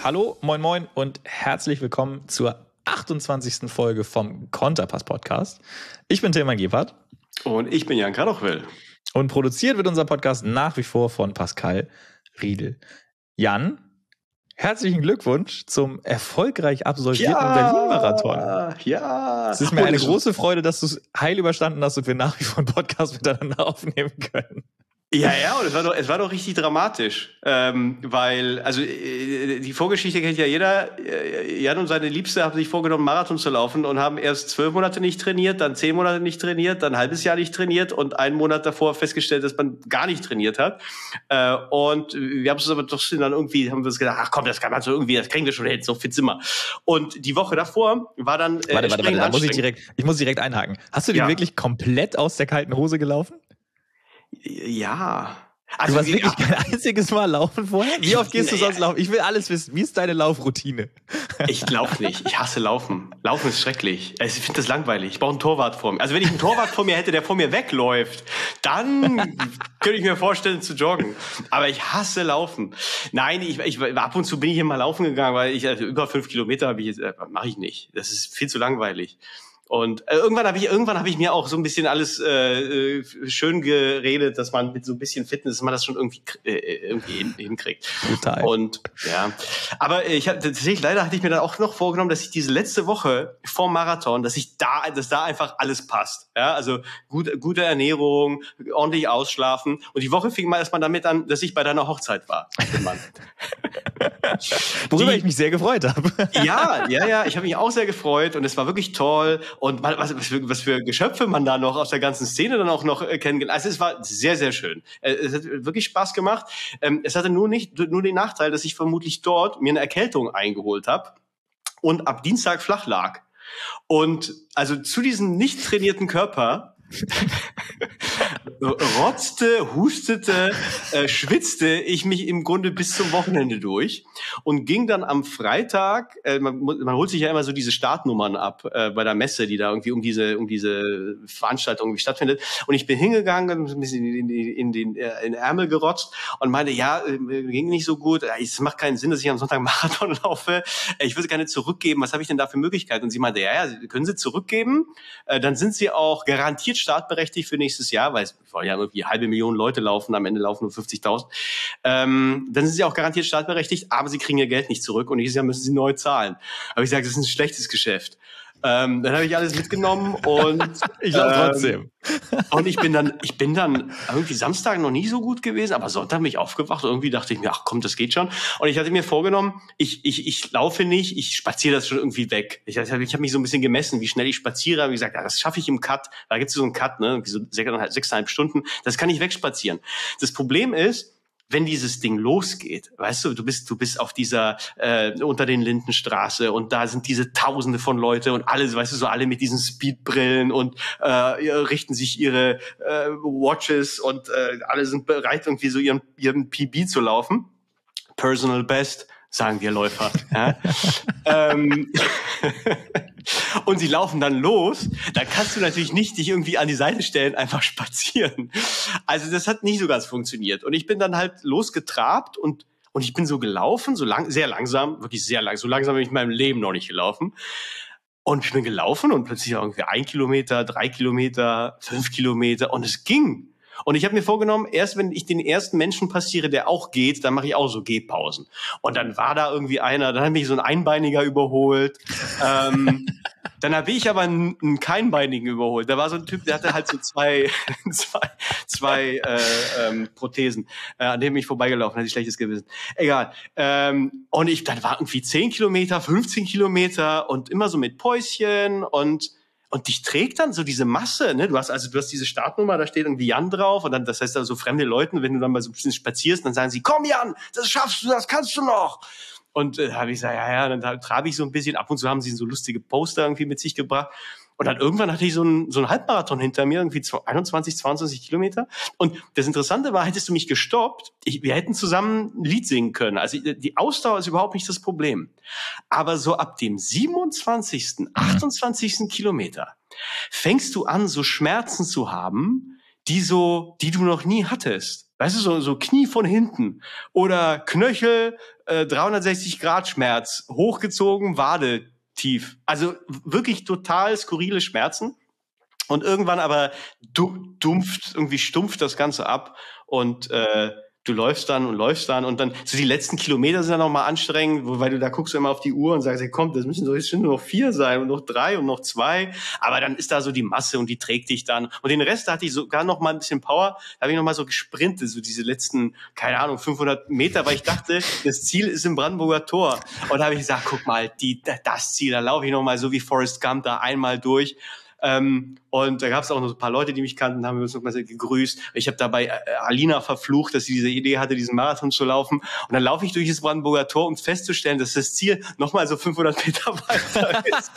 Hallo, moin moin und herzlich willkommen zur 28. Folge vom Konterpass-Podcast. Ich bin Tilman Gebhardt. Und ich bin Jan Kanochwell. Und produziert wird unser Podcast nach wie vor von Pascal Riedel. Jan, herzlichen Glückwunsch zum erfolgreich absolvierten Berlin-Marathon. Ja. Es ist mir eine große Freude, dass du es heil überstanden hast und wir nach wie vor einen Podcast miteinander aufnehmen können. Ja, und es war doch richtig dramatisch, weil, also die Vorgeschichte kennt ja jeder. Jan und seine Liebste haben sich vorgenommen, Marathon zu laufen und haben erst 12 Monate nicht trainiert, dann 10 Monate nicht trainiert, dann ein halbes Jahr nicht trainiert und einen Monat davor festgestellt, dass man gar nicht trainiert hat. Und wir haben es aber doch dann irgendwie, haben wir uns gedacht, ach komm, das kann man so irgendwie, das kriegen wir schon hin, so fit sind wir. Und die Woche davor war dann Warte, da muss ich direkt einhaken. Hast du den wirklich komplett aus der kalten Hose gelaufen? Ja. Also du warst wirklich kein einziges Mal laufen vorher? Wie oft gehst du sonst laufen? Ich will alles wissen. Wie ist deine Laufroutine? Ich laufe nicht. Ich hasse Laufen. Laufen ist schrecklich. Ich finde das langweilig. Ich brauche einen Torwart vor mir. Also wenn ich einen Torwart vor mir hätte, der vor mir wegläuft, dann könnte ich mir vorstellen zu joggen. Aber ich hasse Laufen. Nein, ich ab und zu bin ich hier mal laufen gegangen, weil über 5 Kilometer mache ich nicht. Das ist viel zu langweilig. Und irgendwann habe ich mir auch so ein bisschen alles schön geredet, dass man mit so ein bisschen Fitness, dass man das schon irgendwie hinkriegt. Total. Und ja, aber leider hatte ich mir dann auch noch vorgenommen, dass ich diese letzte Woche vor Marathon, dass da einfach alles passt. Ja, also gute Ernährung, ordentlich ausschlafen. Und die Woche fing mal erstmal damit an, dass ich bei deiner Hochzeit war. Worüber ich mich sehr gefreut habe. Ja, ich habe mich auch sehr gefreut und es war wirklich toll. Und was für Geschöpfe man da noch aus der ganzen Szene dann auch noch kennengelernt. Also es war sehr, sehr schön. Es hat wirklich Spaß gemacht. Es hatte nur den Nachteil, dass ich vermutlich dort mir eine Erkältung eingeholt habe und ab Dienstag flach lag. Und also zu diesem nicht trainierten Körper rotzte, hustete, schwitzte ich mich im Grunde bis zum Wochenende durch und ging dann am Freitag, man holt sich ja immer so diese Startnummern ab bei der Messe, die da irgendwie um diese Veranstaltung irgendwie stattfindet. Und ich bin hingegangen, ein bisschen in den Ärmel gerotzt und meinte, ging nicht so gut, es macht keinen Sinn, dass ich am Sonntag Marathon laufe, ich würde gerne zurückgeben, was habe ich denn da für Möglichkeiten? Und sie meinte, können Sie zurückgeben, dann sind Sie auch garantiert startberechtigt für nächstes Jahr, weil es wollen ja irgendwie 500.000 Leute laufen, am Ende laufen nur 50.000. Dann sind sie auch garantiert startberechtigt, aber sie kriegen ihr Geld nicht zurück und nächstes Jahr müssen sie neu zahlen. Aber ich sage, das ist ein schlechtes Geschäft. Dann habe ich alles mitgenommen und ich glaube trotzdem. Und ich bin dann irgendwie Samstag noch nie so gut gewesen, aber Sonntag bin ich aufgewacht und irgendwie dachte ich mir, ach komm, das geht schon. Und ich hatte mir vorgenommen, ich laufe nicht, ich spaziere das schon irgendwie weg. Ich habe mich so ein bisschen gemessen, wie schnell ich spaziere, habe gesagt, das schaffe ich im Cut. Da gibt es so einen Cut, ne, so 6,5 Stunden. Das kann ich wegspazieren. Das Problem ist, wenn dieses Ding losgeht, weißt du bist auf dieser unter den Lindenstraße und da sind diese Tausende von Leute und alle, weißt du, so alle mit diesen Speedbrillen und richten sich ihre Watches und alle sind bereit, irgendwie so ihren PB zu laufen. Personal Best, sagen wir Läufer. Ja? Und sie laufen dann los, da kannst du natürlich nicht dich irgendwie an die Seite stellen, einfach spazieren. Also das hat nicht so ganz funktioniert. Und ich bin dann halt losgetrabt und ich bin so gelaufen, sehr langsam, wirklich sehr langsam. So langsam bin ich in meinem Leben noch nicht gelaufen. Und ich bin gelaufen und plötzlich irgendwie 1 Kilometer, 3 Kilometer, 5 Kilometer und es ging. Und ich habe mir vorgenommen, erst wenn ich den ersten Menschen passiere, der auch geht, dann mache ich auch so Gehpausen. Und dann war da irgendwie einer, dann hat mich so ein Einbeiniger überholt. Dann habe ich aber einen Keinbeinigen überholt. Da war so ein Typ, der hatte halt so zwei Prothesen, an dem bin ich vorbeigelaufen, hatte ich schlechtes Gewissen. Egal. Und dann war irgendwie 10 Kilometer, 15 Kilometer und immer so mit Päuschen und dich trägt dann so diese Masse, ne? Du hast diese Startnummer, da steht irgendwie Jan drauf und dann, das heißt da so fremde Leute, wenn du dann mal so ein bisschen spazierst, dann sagen sie, komm Jan, das schaffst du, das kannst du noch. Und habe ich gesagt, ja, dann trabe ich so ein bisschen, ab und zu haben sie so lustige Poster irgendwie mit sich gebracht. Und dann irgendwann hatte ich so einen Halbmarathon hinter mir, irgendwie 21, 22 Kilometer. Und das Interessante war, hättest du mich gestoppt, wir hätten zusammen ein Lied singen können. Also die Ausdauer ist überhaupt nicht das Problem. Aber so ab dem 27., 28. Kilometer fängst du an, so Schmerzen zu haben, die du noch nie hattest. weißt du, so Knie von hinten oder Knöchel, 360 Grad Schmerz, hochgezogen, Wade tief. Also wirklich total skurrile Schmerzen. Und irgendwann aber stumpft das Ganze ab und du läufst dann und dann so die letzten Kilometer sind dann nochmal anstrengend, weil du da guckst du immer auf die Uhr und sagst, hey, komm, das müssen doch jetzt schon nur noch 4 sein und noch 3 und noch 2. Aber dann ist da so die Masse und die trägt dich dann. Und den Rest, da hatte ich sogar noch mal ein bisschen Power. Da habe ich noch mal so gesprintet, so diese letzten, keine Ahnung, 500 Meter, weil ich dachte, das Ziel ist im Brandenburger Tor. Und da habe ich gesagt, guck mal, das Ziel, da laufe ich noch mal so wie Forrest Gump da einmal durch. Und da gab es auch noch so ein paar Leute, die mich kannten, haben uns noch mal gegrüßt. Ich habe dabei Alina verflucht, dass sie diese Idee hatte, diesen Marathon zu laufen. Und dann laufe ich durch das Brandenburger Tor, um festzustellen, dass das Ziel noch mal so 500 Meter weiter ist.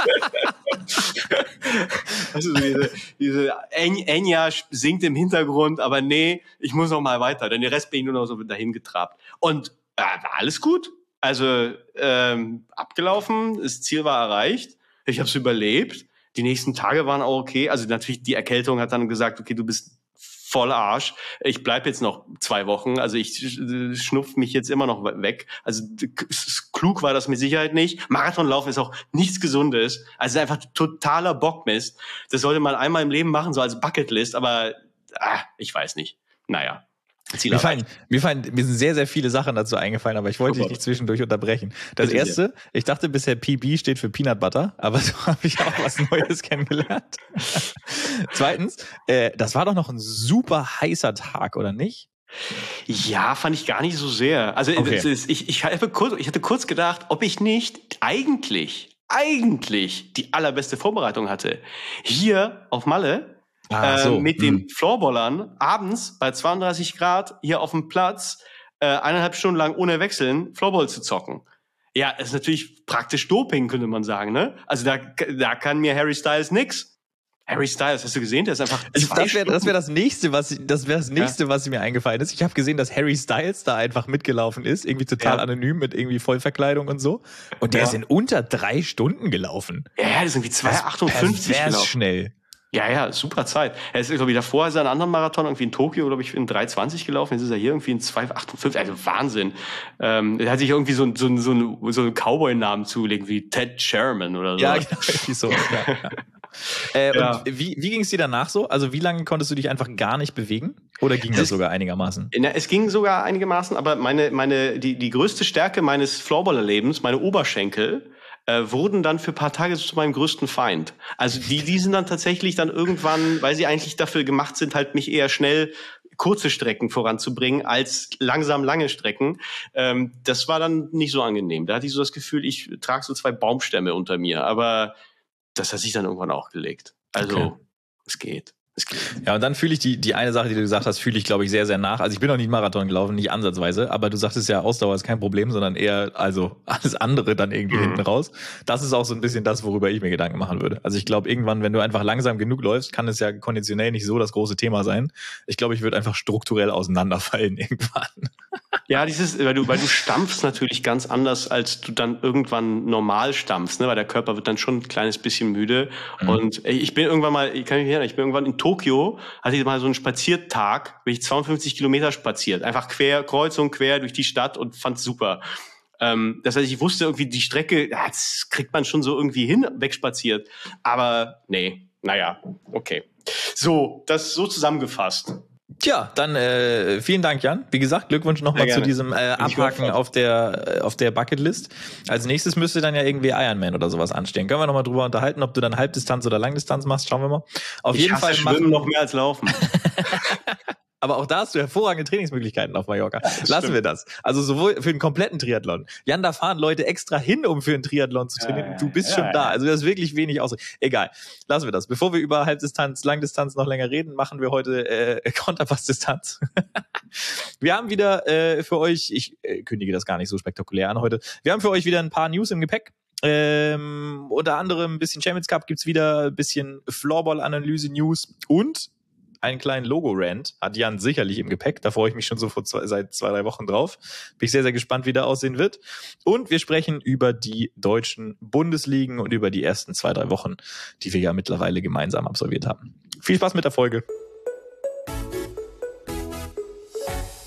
Also diese Enya singt im Hintergrund, aber nee, ich muss noch mal weiter, denn der Rest bin ich nur noch so dahin getrabt. Und war alles gut. Also abgelaufen, das Ziel war erreicht, ich habe es überlebt. Die nächsten Tage waren auch okay. Also natürlich, die Erkältung hat dann gesagt, okay, du bist voll Arsch. Ich bleib jetzt noch 2 Wochen. Also ich schnupf mich jetzt immer noch weg. Also klug war das mit Sicherheit nicht. Marathonlaufen ist auch nichts Gesundes. Also einfach totaler Bockmist. Das sollte man einmal im Leben machen, so als Bucketlist. Aber ich weiß nicht. Naja. Mir sind sehr, sehr viele Sachen dazu eingefallen, aber ich wollte dich nicht zwischendurch unterbrechen. Das erste, ich dachte bisher PB steht für Peanut Butter, aber so habe ich auch was Neues kennengelernt. Zweitens, das war doch noch ein super heißer Tag, oder nicht? Ja, fand ich gar nicht so sehr. Also okay. Ich hatte kurz gedacht, ob ich nicht eigentlich die allerbeste Vorbereitung hatte. Hier auf Malle, mit den Floorballern abends bei 32 Grad hier auf dem Platz 1,5 Stunden lang ohne Wechseln Floorball zu zocken. Ja, ist natürlich praktisch Doping, könnte man sagen, ne? Also da kann mir Harry Styles nix. Harry Styles, hast du gesehen? Der ist einfach das wäre das nächste, was mir eingefallen ist. Ich habe gesehen, dass Harry Styles da einfach mitgelaufen ist, irgendwie total anonym mit irgendwie Vollverkleidung und so. Und der ist in unter 3 Stunden gelaufen. Ja, das ist irgendwie 2,58 gelaufen. Schnell. Ja, super Zeit. Er ist, glaube ich, davor ist er einen anderen Marathon, irgendwie in Tokio, glaube ich, in 3,20 gelaufen. Jetzt ist er hier irgendwie in 2,58. Also Wahnsinn. Er hat sich irgendwie so einen Cowboy-Namen zulegen, wie Ted Sherman oder so. Ja, genau, so. Und wie ging es dir danach so? Also wie lange konntest du dich einfach gar nicht bewegen? Oder ging das sogar einigermaßen? Es ging sogar einigermaßen, aber die größte Stärke meines Floorballer-Lebens, meine Oberschenkel, wurden dann für ein paar Tage zu meinem größten Feind. Also die sind dann tatsächlich dann irgendwann, weil sie eigentlich dafür gemacht sind, halt mich eher schnell kurze Strecken voranzubringen, als langsam lange Strecken. Das war dann nicht so angenehm. Da hatte ich so das Gefühl, ich trage so 2 Baumstämme unter mir. Aber das hat sich dann irgendwann auch gelegt. Also es geht. Ja, und dann fühle ich die eine Sache, die du gesagt hast, fühle ich, glaube ich, sehr, sehr nach. Also ich bin noch nicht Marathon gelaufen, nicht ansatzweise, aber du sagtest ja, Ausdauer ist kein Problem, sondern eher, also alles andere dann irgendwie hinten raus. Das ist auch so ein bisschen das, worüber ich mir Gedanken machen würde. Also ich glaube, irgendwann, wenn du einfach langsam genug läufst, kann es ja konditionell nicht so das große Thema sein. Ich glaube, ich würde einfach strukturell auseinanderfallen irgendwann. Ja, weil du stampfst natürlich ganz anders, als du dann irgendwann normal stampfst, ne? Weil der Körper wird dann schon ein kleines bisschen müde. Und ich bin irgendwann in Tokio, hatte ich mal so einen Spaziertag, bin ich 52 Kilometer spaziert. Einfach kreuz und quer durch die Stadt und fand's super. Das heißt, ich wusste irgendwie, die Strecke, das kriegt man schon so irgendwie hin, wegspaziert. Aber nee, naja, okay. So, das so zusammengefasst. Tja, dann vielen Dank, Jan. Wie gesagt, Glückwunsch nochmal zu diesem Abhaken auf der Bucketlist. Als nächstes müsste dann ja irgendwie Ironman oder sowas anstehen. Können wir nochmal drüber unterhalten, ob du dann Halbdistanz oder Langdistanz machst? Schauen wir mal. Auf jeden Fall Schwimmen noch mehr als Laufen. Aber auch da hast du hervorragende Trainingsmöglichkeiten auf Mallorca. Lassen wir das. Also sowohl für den kompletten Triathlon. Jan, da fahren Leute extra hin, um für einen Triathlon zu trainieren. Du bist schon da. Also das ist wirklich wenig aus. Egal. Lassen wir das. Bevor wir über Halbdistanz, Langdistanz noch länger reden, machen wir heute Konterpassdistanz. Wir haben wieder für euch, ich kündige das gar nicht so spektakulär an heute, wir haben für euch wieder ein paar News im Gepäck. Unter anderem ein bisschen Champions Cup gibt's wieder, ein bisschen Floorball-Analyse-News und einen kleinen Logo-Rant hat Jan sicherlich im Gepäck. Da freue ich mich schon so seit 2-3 Wochen drauf. Bin ich sehr, sehr gespannt, wie der aussehen wird. Und wir sprechen über die deutschen Bundesligen und über die ersten 2-3 Wochen, die wir ja mittlerweile gemeinsam absolviert haben. Viel Spaß mit der Folge.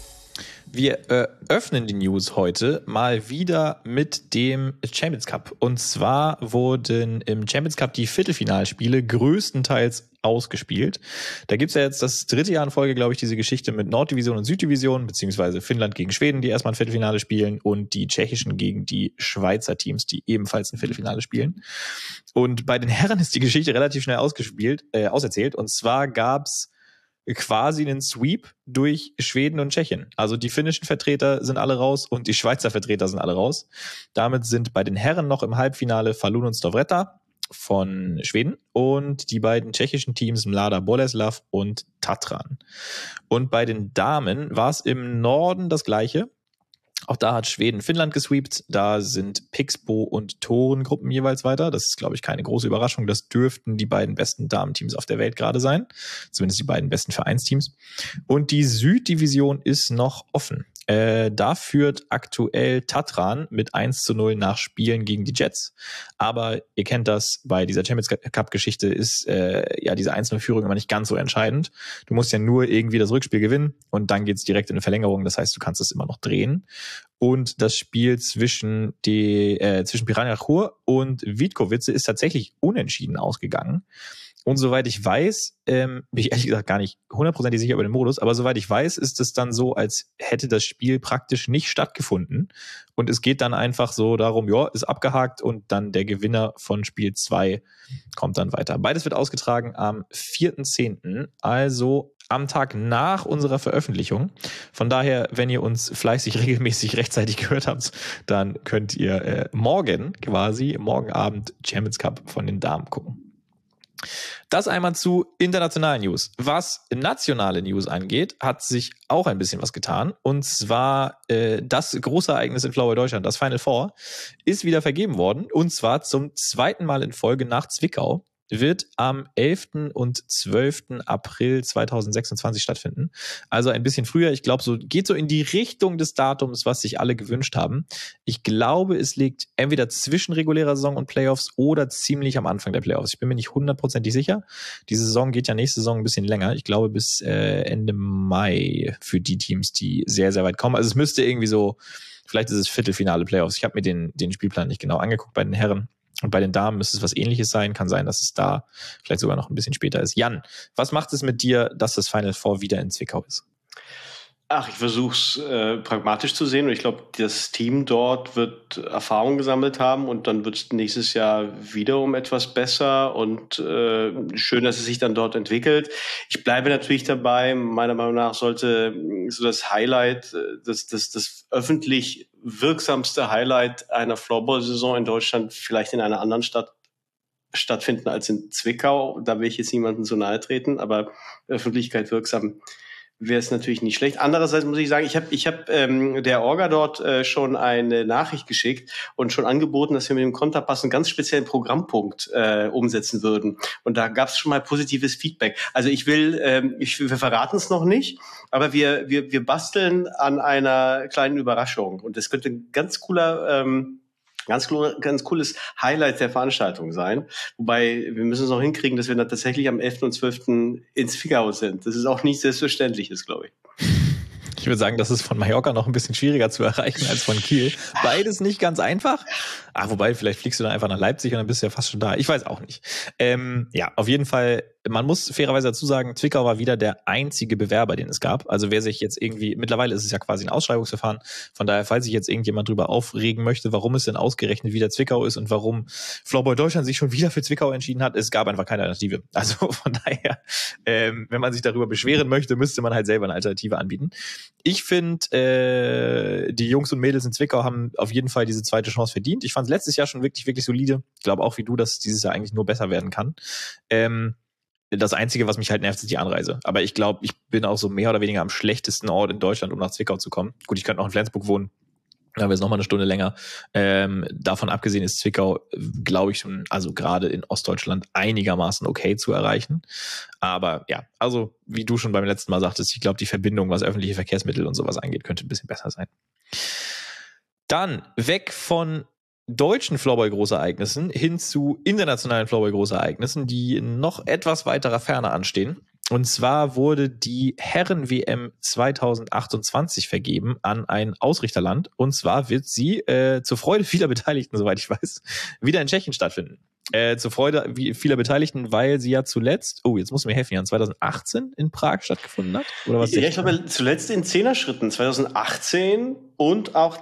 Wir öffnen die News heute mal wieder mit dem Champions Cup. Und zwar wurden im Champions Cup die Viertelfinalspiele größtenteils ausgespielt. Da gibt's ja jetzt das 3. Jahr in Folge, glaube ich, diese Geschichte mit Norddivision und Süddivision, beziehungsweise Finnland gegen Schweden, die erstmal ein Viertelfinale spielen, und die tschechischen gegen die Schweizer Teams, die ebenfalls ein Viertelfinale spielen. Und bei den Herren ist die Geschichte relativ schnell auserzählt. Und zwar gab's quasi einen Sweep durch Schweden und Tschechien. Also die finnischen Vertreter sind alle raus und die Schweizer Vertreter sind alle raus. Damit sind bei den Herren noch im Halbfinale Falun und Stovretta von Schweden und die beiden tschechischen Teams Mlada Boleslav und Tatran. Und bei den Damen war es im Norden das Gleiche. Auch da hat Schweden Finnland gesweept. Da sind Pixbo und Torengruppen jeweils weiter. Das ist, glaube ich, keine große Überraschung. Das dürften die beiden besten Damenteams auf der Welt gerade sein. Zumindest die beiden besten Vereinsteams. Und die Süddivision ist noch offen. Da führt aktuell Tatran mit 1:0 nach Spielen gegen die Jets. Aber ihr kennt das, bei dieser Champions Cup-Geschichte ist diese 1:0-Führung immer nicht ganz so entscheidend. Du musst ja nur irgendwie das Rückspiel gewinnen und dann geht's direkt in eine Verlängerung. Das heißt, du kannst es immer noch drehen. Und das Spiel zwischen Piranha Chur und Vítkovice ist tatsächlich unentschieden ausgegangen. Und soweit ich weiß, bin ich ehrlich gesagt gar nicht 100% sicher über den Modus, aber soweit ich weiß, ist es dann so, als hätte das Spiel praktisch nicht stattgefunden. Und es geht dann einfach so darum, ja, ist abgehakt und dann der Gewinner von Spiel 2 kommt dann weiter. Beides wird ausgetragen am 4.10., also am Tag nach unserer Veröffentlichung. Von daher, wenn ihr uns fleißig regelmäßig rechtzeitig gehört habt, dann könnt ihr morgen Abend Champions Cup von den Damen gucken. Das einmal zu internationalen News. Was nationale News angeht, hat sich auch ein bisschen was getan. Und zwar das große Ereignis in Floorball Deutschland, das Final Four, ist wieder vergeben worden. Und zwar zum 2. Mal in Folge nach Zwickau. Wird am 11. und 12. April 2026 stattfinden. Also ein bisschen früher. Ich glaube, geht so in die Richtung des Datums, was sich alle gewünscht haben. Ich glaube, es liegt entweder zwischen regulärer Saison und Playoffs oder ziemlich am Anfang der Playoffs. Ich bin mir nicht 100% sicher. Diese Saison geht ja nächste Saison ein bisschen länger. Ich glaube, bis Ende Mai für die Teams, die sehr, sehr weit kommen. Also es müsste irgendwie so, vielleicht ist es Viertelfinale Playoffs. Ich habe mir den Spielplan nicht genau angeguckt bei den Herren. Und bei den Damen müsste es was Ähnliches sein. Kann sein, dass es da vielleicht sogar noch ein bisschen später ist. Jan, was macht es mit dir, dass das Final Four wieder in Zwickau ist? Ach, ich versuche es pragmatisch zu sehen und ich glaube, das Team dort wird Erfahrung gesammelt haben und dann wird es nächstes Jahr wiederum etwas besser und schön, dass es sich dann dort entwickelt. Ich bleibe natürlich dabei, meiner Meinung nach sollte so das Highlight, das öffentlich wirksamste Highlight einer Floorball-Saison in Deutschland vielleicht in einer anderen Stadt stattfinden als in Zwickau. Da will ich jetzt niemandem so nahe treten, aber Öffentlichkeit wirksam wäre es natürlich nicht schlecht. Andererseits muss ich sagen, ich hab der Orga dort schon eine Nachricht geschickt und schon angeboten, dass wir mit dem Konterpass einen ganz speziellen Programmpunkt umsetzen würden. Und da gab es schon mal positives Feedback. Also wir verraten es noch nicht, aber wir basteln an einer kleinen Überraschung. Und das könnte ein ganz cooles Highlight der Veranstaltung sein. Wobei, wir müssen es noch hinkriegen, dass wir dann tatsächlich am 11. und 12. in Zwickau sind. Das ist auch nicht selbstverständliches, glaube ich. Ich würde sagen, das ist von Mallorca noch ein bisschen schwieriger zu erreichen als von Kiel. Beides nicht ganz einfach. Wobei, vielleicht fliegst du dann einfach nach Leipzig und dann bist du ja fast schon da. Ich weiß auch nicht. Ja, auf jeden Fall, man muss fairerweise dazu sagen, Zwickau war wieder der einzige Bewerber, den es gab. Also wer sich jetzt irgendwie, mittlerweile ist es ja quasi ein Ausschreibungsverfahren. Von daher, falls sich jetzt irgendjemand drüber aufregen möchte, warum es denn ausgerechnet wieder Zwickau ist und warum Floorball Deutschland sich schon wieder für Zwickau entschieden hat, es gab einfach keine Alternative. Also von daher, wenn man sich darüber beschweren möchte, müsste man halt selber eine Alternative anbieten. Ich finde, die Jungs und Mädels in Zwickau haben auf jeden Fall diese zweite Chance verdient. Ich fand es letztes Jahr schon wirklich, wirklich solide. Ich glaube auch wie du, dass dieses Jahr eigentlich nur besser werden kann. Das Einzige, was mich halt nervt, ist die Anreise. Aber ich glaube, ich bin auch so mehr oder weniger am schlechtesten Ort in Deutschland, um nach Zwickau zu kommen. Gut, ich könnte noch in Flensburg wohnen. Da haben wir jetzt noch mal eine Stunde länger. Davon abgesehen ist Zwickau, glaube ich, schon, also gerade in Ostdeutschland, einigermaßen okay zu erreichen. Aber ja, also wie du schon beim letzten Mal sagtest, ich glaube, die Verbindung, was öffentliche Verkehrsmittel und sowas angeht, könnte ein bisschen besser sein. Dann weg von deutschen Floorball-Großereignissen hin zu internationalen Floorball-Großereignissen, die noch etwas weiterer Ferne anstehen. Und zwar wurde die Herren-WM 2028 vergeben an ein Ausrichterland. Und zwar wird sie zur Freude vieler Beteiligten, soweit ich weiß, wieder in Tschechien stattfinden. Zur Freude vieler Beteiligten, weil sie ja zuletzt, jetzt muss mir helfen, Jan, 2018 in Prag stattgefunden hat? Oder was? Ja, ich glaube, zuletzt in 10er-Schritten, 2018 und auch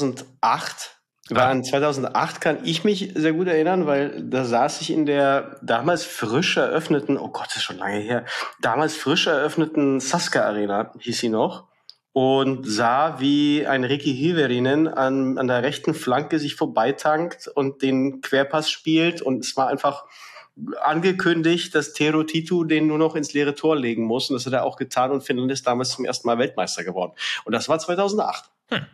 2008. An 2008 kann ich mich sehr gut erinnern, weil da saß ich in der damals frisch eröffneten, oh Gott, das ist schon lange her, damals frisch eröffneten Saska Arena, hieß sie noch, und sah, wie ein Ricky Hiverinen an der rechten Flanke sich vorbeitankt und den Querpass spielt, und es war einfach angekündigt, dass Tero Titu den nur noch ins leere Tor legen muss, und das hat er auch getan, und Finnland ist damals zum ersten Mal Weltmeister geworden. Und das war 2008.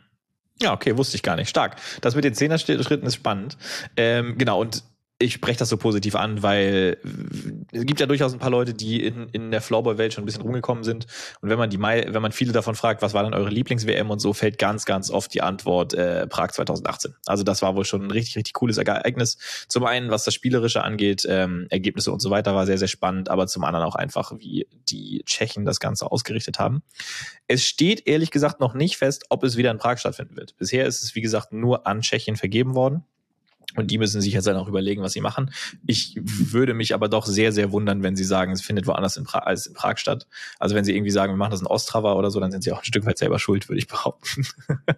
Ja, okay, wusste ich gar nicht. Stark. Das mit den Zehner-Schritten ist spannend. Genau, und ich spreche das so positiv an, weil es gibt ja durchaus ein paar Leute, die in der Floorball-Welt schon ein bisschen rumgekommen sind. Und wenn man viele davon fragt, was war dann eure Lieblings-WM und so, fällt ganz, ganz oft die Antwort Prag 2018. Also das war wohl schon ein richtig, richtig cooles Ereignis. Zum einen, was das Spielerische angeht, Ergebnisse und so weiter, war sehr, sehr spannend, aber zum anderen auch einfach, wie die Tschechen das Ganze ausgerichtet haben. Es steht ehrlich gesagt noch nicht fest, ob es wieder in Prag stattfinden wird. Bisher ist es, wie gesagt, nur an Tschechien vergeben worden. Und die müssen sich jetzt dann auch überlegen, was sie machen. Ich würde mich aber doch sehr, sehr wundern, wenn sie sagen, es findet woanders als in Prag statt. Also wenn sie irgendwie sagen, wir machen das in Ostrava oder so, dann sind sie auch ein Stück weit selber schuld, würde ich behaupten.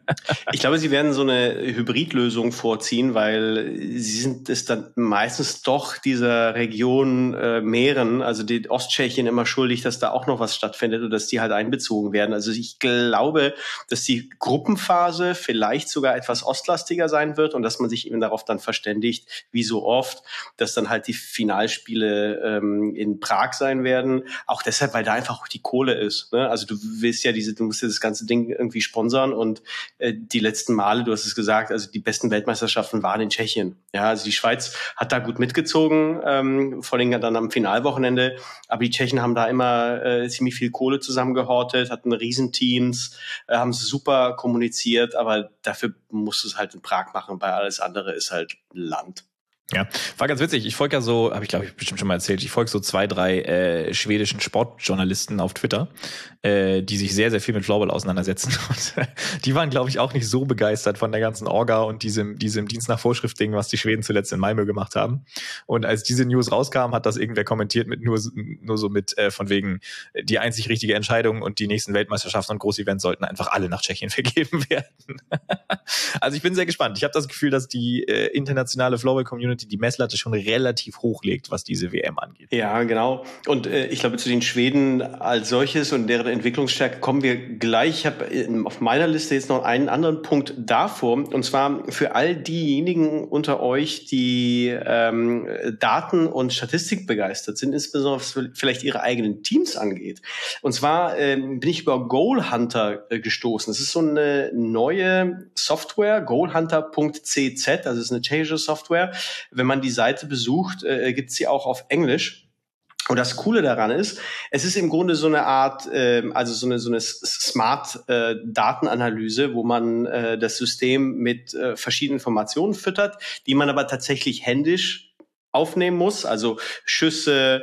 Ich glaube, sie werden so eine Hybridlösung vorziehen, weil sie sind es dann meistens doch dieser Region Mähren, also die Osttschechien, immer schuldig, dass da auch noch was stattfindet und dass die halt einbezogen werden. Also ich glaube, dass die Gruppenphase vielleicht sogar etwas ostlastiger sein wird und dass man sich eben darauf dann verständigt, wie so oft, dass dann halt die Finalspiele in Prag sein werden. Auch deshalb, weil da einfach auch die Kohle ist. Ne? Also du musst ja das ganze Ding irgendwie sponsern, und die letzten Male, du hast es gesagt, also die besten Weltmeisterschaften waren in Tschechien. Ja, also die Schweiz hat da gut mitgezogen, vor allem dann am Finalwochenende. Aber die Tschechen haben da immer ziemlich viel Kohle zusammengehortet, hatten Riesenteams, haben super kommuniziert, aber dafür musst du es halt in Prag machen, weil alles andere ist halt Land. Ja, war ganz witzig. Ich folge ja so, habe ich glaube ich bestimmt schon mal erzählt, ich folge so 2, 3 schwedischen Sportjournalisten auf Twitter, die sich sehr, sehr viel mit Floorball auseinandersetzen. Und die waren, glaube ich, auch nicht so begeistert von der ganzen Orga und diesem Dienst nach Vorschrift-Ding, was die Schweden zuletzt in Malmö gemacht haben. Und als diese News rauskam, hat das irgendwer kommentiert mit nur so mit von wegen die einzig richtige Entscheidung und die nächsten Weltmeisterschaften und Großevents sollten einfach alle nach Tschechien vergeben werden. Also ich bin sehr gespannt. Ich habe das Gefühl, dass die internationale Floorball-Community die Messlatte schon relativ hoch legt, was diese WM angeht. Ja, genau. Und ich glaube, zu den Schweden als solches und deren Entwicklungsstärke kommen wir gleich. Ich habe auf meiner Liste jetzt noch einen anderen Punkt davor. Und zwar für all diejenigen unter euch, die Daten und Statistik begeistert sind, insbesondere was vielleicht ihre eigenen Teams angeht. Und zwar bin ich über Goalhunter gestoßen. Das ist so eine neue Software, goalhunter.cz, also es ist eine tschechische Software. Wenn man die Seite besucht, gibt es sie auch auf Englisch. Und das Coole daran ist, es ist im Grunde so eine Art, also so eine Smart-Datenanalyse, wo man das System mit verschiedenen Informationen füttert, die man aber tatsächlich händisch aufnehmen muss, also Schüsse,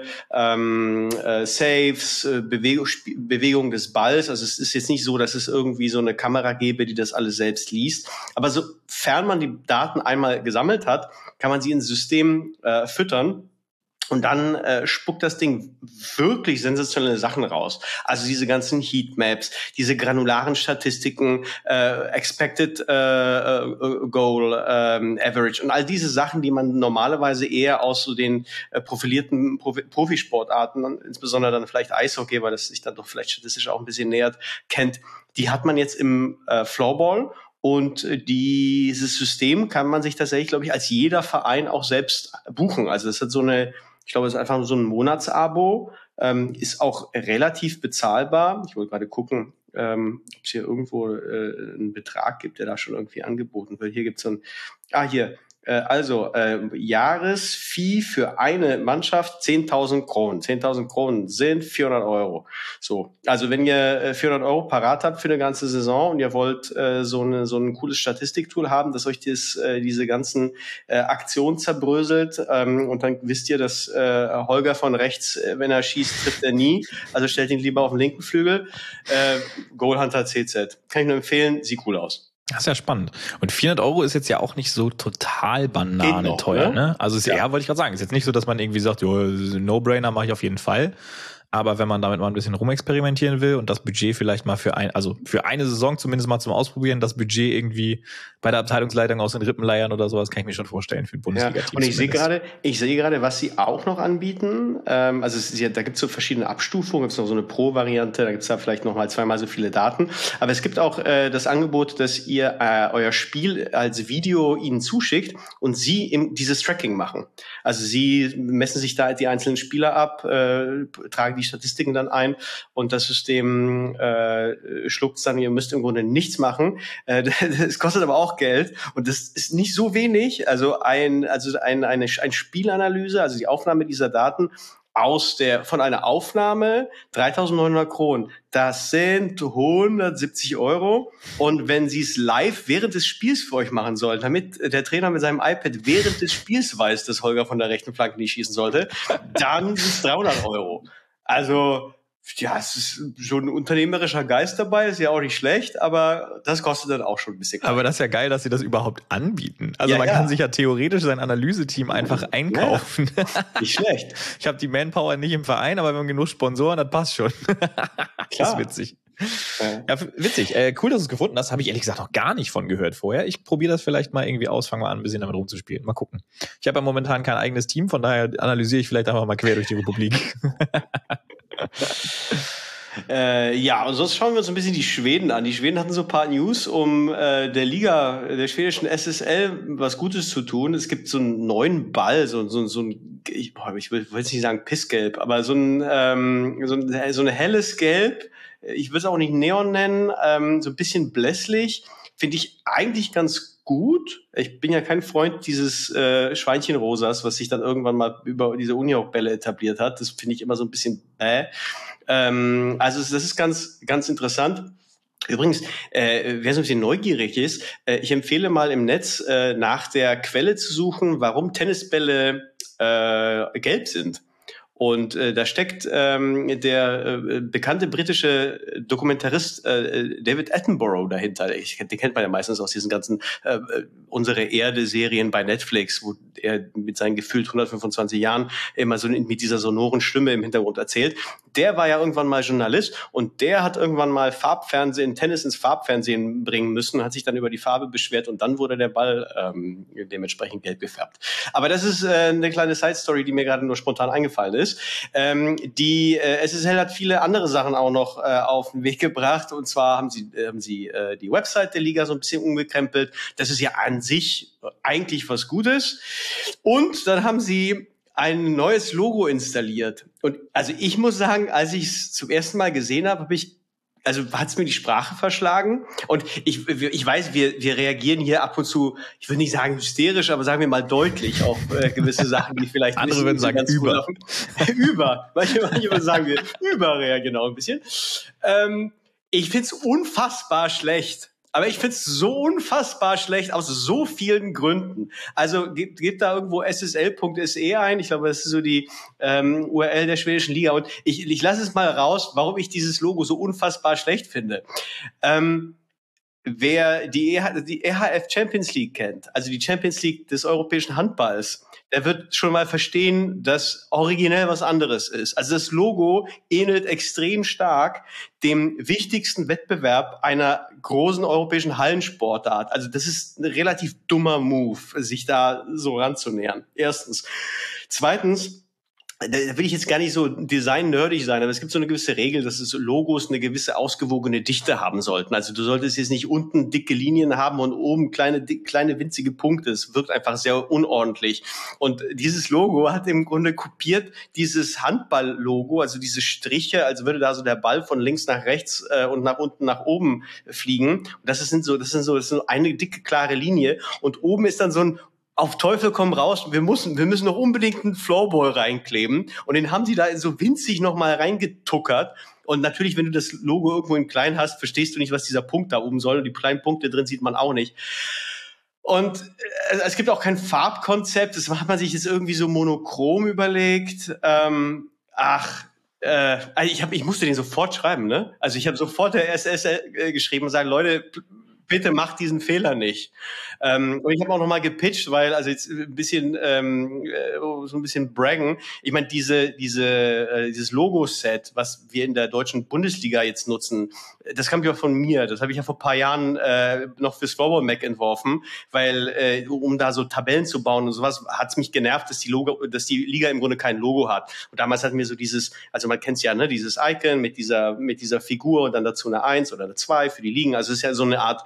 Saves, Bewegung des Balls. Also es ist jetzt nicht so, dass es irgendwie so eine Kamera gäbe, die das alles selbst liest. Aber sofern man die Daten einmal gesammelt hat, kann man sie ins System füttern. Und dann spuckt das Ding wirklich sensationelle Sachen raus. Also diese ganzen Heatmaps, diese granularen Statistiken, Expected Goal, Average und all diese Sachen, die man normalerweise eher aus so den profilierten Profisportarten, insbesondere dann vielleicht Eishockey, weil das sich dann doch vielleicht statistisch auch ein bisschen nähert, kennt, die hat man jetzt im Floorball. Und dieses System kann man sich tatsächlich, glaube ich, als jeder Verein auch selbst buchen. Also das hat ich glaube, es ist einfach so ein Monatsabo, ist auch relativ bezahlbar. Ich wollte gerade gucken, ob es hier irgendwo einen Betrag gibt, der da schon irgendwie angeboten wird. Hier gibt es hier Jahresvieh für eine Mannschaft 10.000 Kronen. 10.000 Kronen sind 400 Euro. So, also wenn ihr 400 Euro parat habt für eine ganze Saison und ihr wollt so ein cooles Statistiktool haben, das euch diese ganzen Aktionen zerbröselt, und dann wisst ihr, dass Holger von rechts, wenn er schießt, trifft er nie. Also stellt ihn lieber auf den linken Flügel. Goalhunter CZ. Kann ich nur empfehlen, sieht cool aus. Das ist ja spannend. Und 400 Euro ist jetzt ja auch nicht so total bananenteuer, ne? Also ist wollte ich gerade sagen, ist jetzt nicht so, dass man irgendwie sagt, No-Brainer mache ich auf jeden Fall. Aber wenn man damit mal ein bisschen rumexperimentieren will und das Budget vielleicht mal für eine Saison zumindest mal zum Ausprobieren, das Budget irgendwie bei der Abteilungsleitung aus den Rippen leiern oder sowas, kann ich mir schon vorstellen für ein Bundesliga-Team. Und ich sehe gerade, was sie auch noch anbieten. Also da gibt es so verschiedene Abstufungen. Es gibt noch so eine Pro-Variante, da gibt es da vielleicht noch mal zweimal so viele Daten. Aber es gibt auch das Angebot, dass ihr euer Spiel als Video ihnen zuschickt und sie dieses Tracking machen. Also sie messen sich da die einzelnen Spieler ab, tragen die Statistiken dann ein und das System schluckt es dann. Ihr müsst im Grunde nichts machen. Das kostet aber auch Geld und das ist nicht so wenig. Also eine Spielanalyse, also die Aufnahme dieser Daten von einer Aufnahme 3.900 Kronen. Das sind 170 Euro. Und wenn Sie es live während des Spiels für euch machen sollen, damit der Trainer mit seinem iPad während des Spiels weiß, dass Holger von der rechten Flanke nicht schießen sollte, dann sind es 300 Euro. Also, ja, es ist schon ein unternehmerischer Geist dabei, ist ja auch nicht schlecht, aber das kostet dann auch schon ein bisschen. Aber das ist ja geil, dass sie das überhaupt anbieten. Also man kann sich ja theoretisch sein Analyseteam einfach einkaufen. Ja, nicht schlecht. Ich habe die Manpower nicht im Verein, aber wir haben genug Sponsoren, das passt schon. Das ist witzig. Ja, witzig. Cool, dass du es gefunden hast. Habe ich ehrlich gesagt noch gar nicht von gehört vorher. Ich probiere das vielleicht mal irgendwie aus, fange mal an, ein bisschen damit rumzuspielen. Mal gucken. Ich habe ja momentan kein eigenes Team, von daher analysiere ich vielleicht einfach mal quer durch die Republik. Und sonst schauen wir uns ein bisschen die Schweden an. Die Schweden hatten so ein paar News, um der der schwedischen SSL was Gutes zu tun. Es gibt so einen neuen Ball, so ein, ich will jetzt nicht sagen Pissgelb, aber so ein helles Gelb. Ich würde es auch nicht Neon nennen, so ein bisschen blässlich. Finde ich eigentlich ganz gut. Ich bin ja kein Freund dieses Schweinchenrosas, was sich dann irgendwann mal über diese Unihockbälle etabliert hat. Das finde ich immer so ein bisschen also das ist ganz, ganz interessant. Übrigens, wer so ein bisschen neugierig ist, ich empfehle mal im Netz nach der Quelle zu suchen, warum Tennisbälle gelb sind. Und da steckt der bekannte britische Dokumentarist David Attenborough dahinter. Den kennt man ja meistens aus diesen ganzen Unsere Erde-Serien bei Netflix, wo er mit seinen gefühlt 125 Jahren immer so mit dieser sonoren Stimme im Hintergrund erzählt. Der war ja irgendwann mal Journalist und der hat irgendwann mal Tennis ins Farbfernsehen bringen müssen, hat sich dann über die Farbe beschwert und dann wurde der Ball dementsprechend gelb gefärbt. Aber das ist eine kleine Side-Story, die mir gerade nur spontan eingefallen ist. Die SSL hat viele andere Sachen auch noch auf den Weg gebracht und zwar haben sie die Website der Liga so ein bisschen umgekrempelt. Das ist ja an sich eigentlich was Gutes. Und dann haben sie ein neues Logo installiert. Und also ich muss sagen, als ich es zum ersten Mal gesehen habe, hat es mir die Sprache verschlagen. Und ich weiß, wir reagieren hier ab und zu, ich will nicht sagen hysterisch, aber sagen wir mal deutlich auf gewisse Sachen, die vielleicht andere würden sagen über. Über. Manche würden sagen wir genau ein bisschen. Ich find's unfassbar schlecht. Aber ich find's so unfassbar schlecht aus so vielen Gründen. Also gebt da irgendwo ssl.se ein. Ich glaube, das ist so die URL der schwedischen Liga. Und ich lasse es mal raus, warum ich dieses Logo so unfassbar schlecht finde. Wer die EHF Champions League kennt, also die Champions League des europäischen Handballs, der wird schon mal verstehen, dass originell was anderes ist. Also das Logo ähnelt extrem stark dem wichtigsten Wettbewerb einer großen europäischen Hallensportart. Also das ist ein relativ dummer Move, sich da so ranzunähern. Erstens. Zweitens, da will ich jetzt gar nicht so design-nerdig sein, aber es gibt so eine gewisse Regel, dass Logos eine gewisse ausgewogene Dichte haben sollten. Also du solltest jetzt nicht unten dicke Linien haben und oben kleine winzige Punkte. Es wirkt einfach sehr unordentlich. Und dieses Logo hat im Grunde kopiert dieses Handball-Logo, also diese Striche, als würde da so der Ball von links nach rechts und nach unten nach oben fliegen. Und das ist so eine dicke, klare Linie. Und oben ist dann so ein auf Teufel komm raus, wir müssen noch unbedingt einen Floorball reinkleben. Und den haben sie da so winzig nochmal reingetuckert. Und natürlich, wenn du das Logo irgendwo in klein hast, verstehst du nicht, was dieser Punkt da oben soll. Und die kleinen Punkte drin sieht man auch nicht. Und es gibt auch kein Farbkonzept. Das hat man sich jetzt irgendwie so monochrom überlegt. Ich musste den sofort schreiben, ne? Also ich habe sofort der SS geschrieben und sagen, Leute, bitte macht diesen Fehler nicht. Und ich habe auch nochmal gepitcht, weil, also jetzt ein bisschen, so ein bisschen braggen. Ich meine, dieses Logo-Set, was wir in der deutschen Bundesliga jetzt nutzen, das kam ja von mir. Das habe ich ja vor ein paar Jahren noch fürs Floorball Mac entworfen, weil, um da so Tabellen zu bauen und sowas, hat's mich genervt, dass die Liga im Grunde kein Logo hat. Und damals hatten wir so dieses, also man kennt's ja, ne, dieses Icon mit dieser Figur und dann dazu eine 1 oder eine 2 für die Ligen. Also es ist ja so eine Art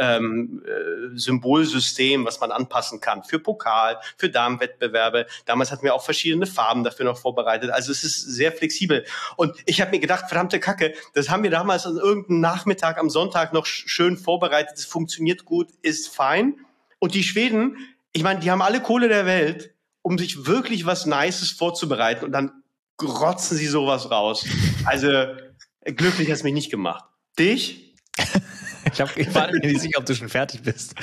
Symbolsystem, was man anpassen kann für Pokal, für Damenwettbewerbe. Damals hatten wir auch verschiedene Farben dafür noch vorbereitet. Also es ist sehr flexibel. Und ich habe mir gedacht, verdammte Kacke, das haben wir damals an irgendeinem Nachmittag am Sonntag noch schön vorbereitet. Es funktioniert gut, ist fein. Und die Schweden, ich meine, die haben alle Kohle der Welt, um sich wirklich was Nices vorzubereiten. Und dann rotzen sie sowas raus. Also glücklich hat's mich nicht gemacht. Dich? Ich war mir nicht sicher, ob du schon fertig bist.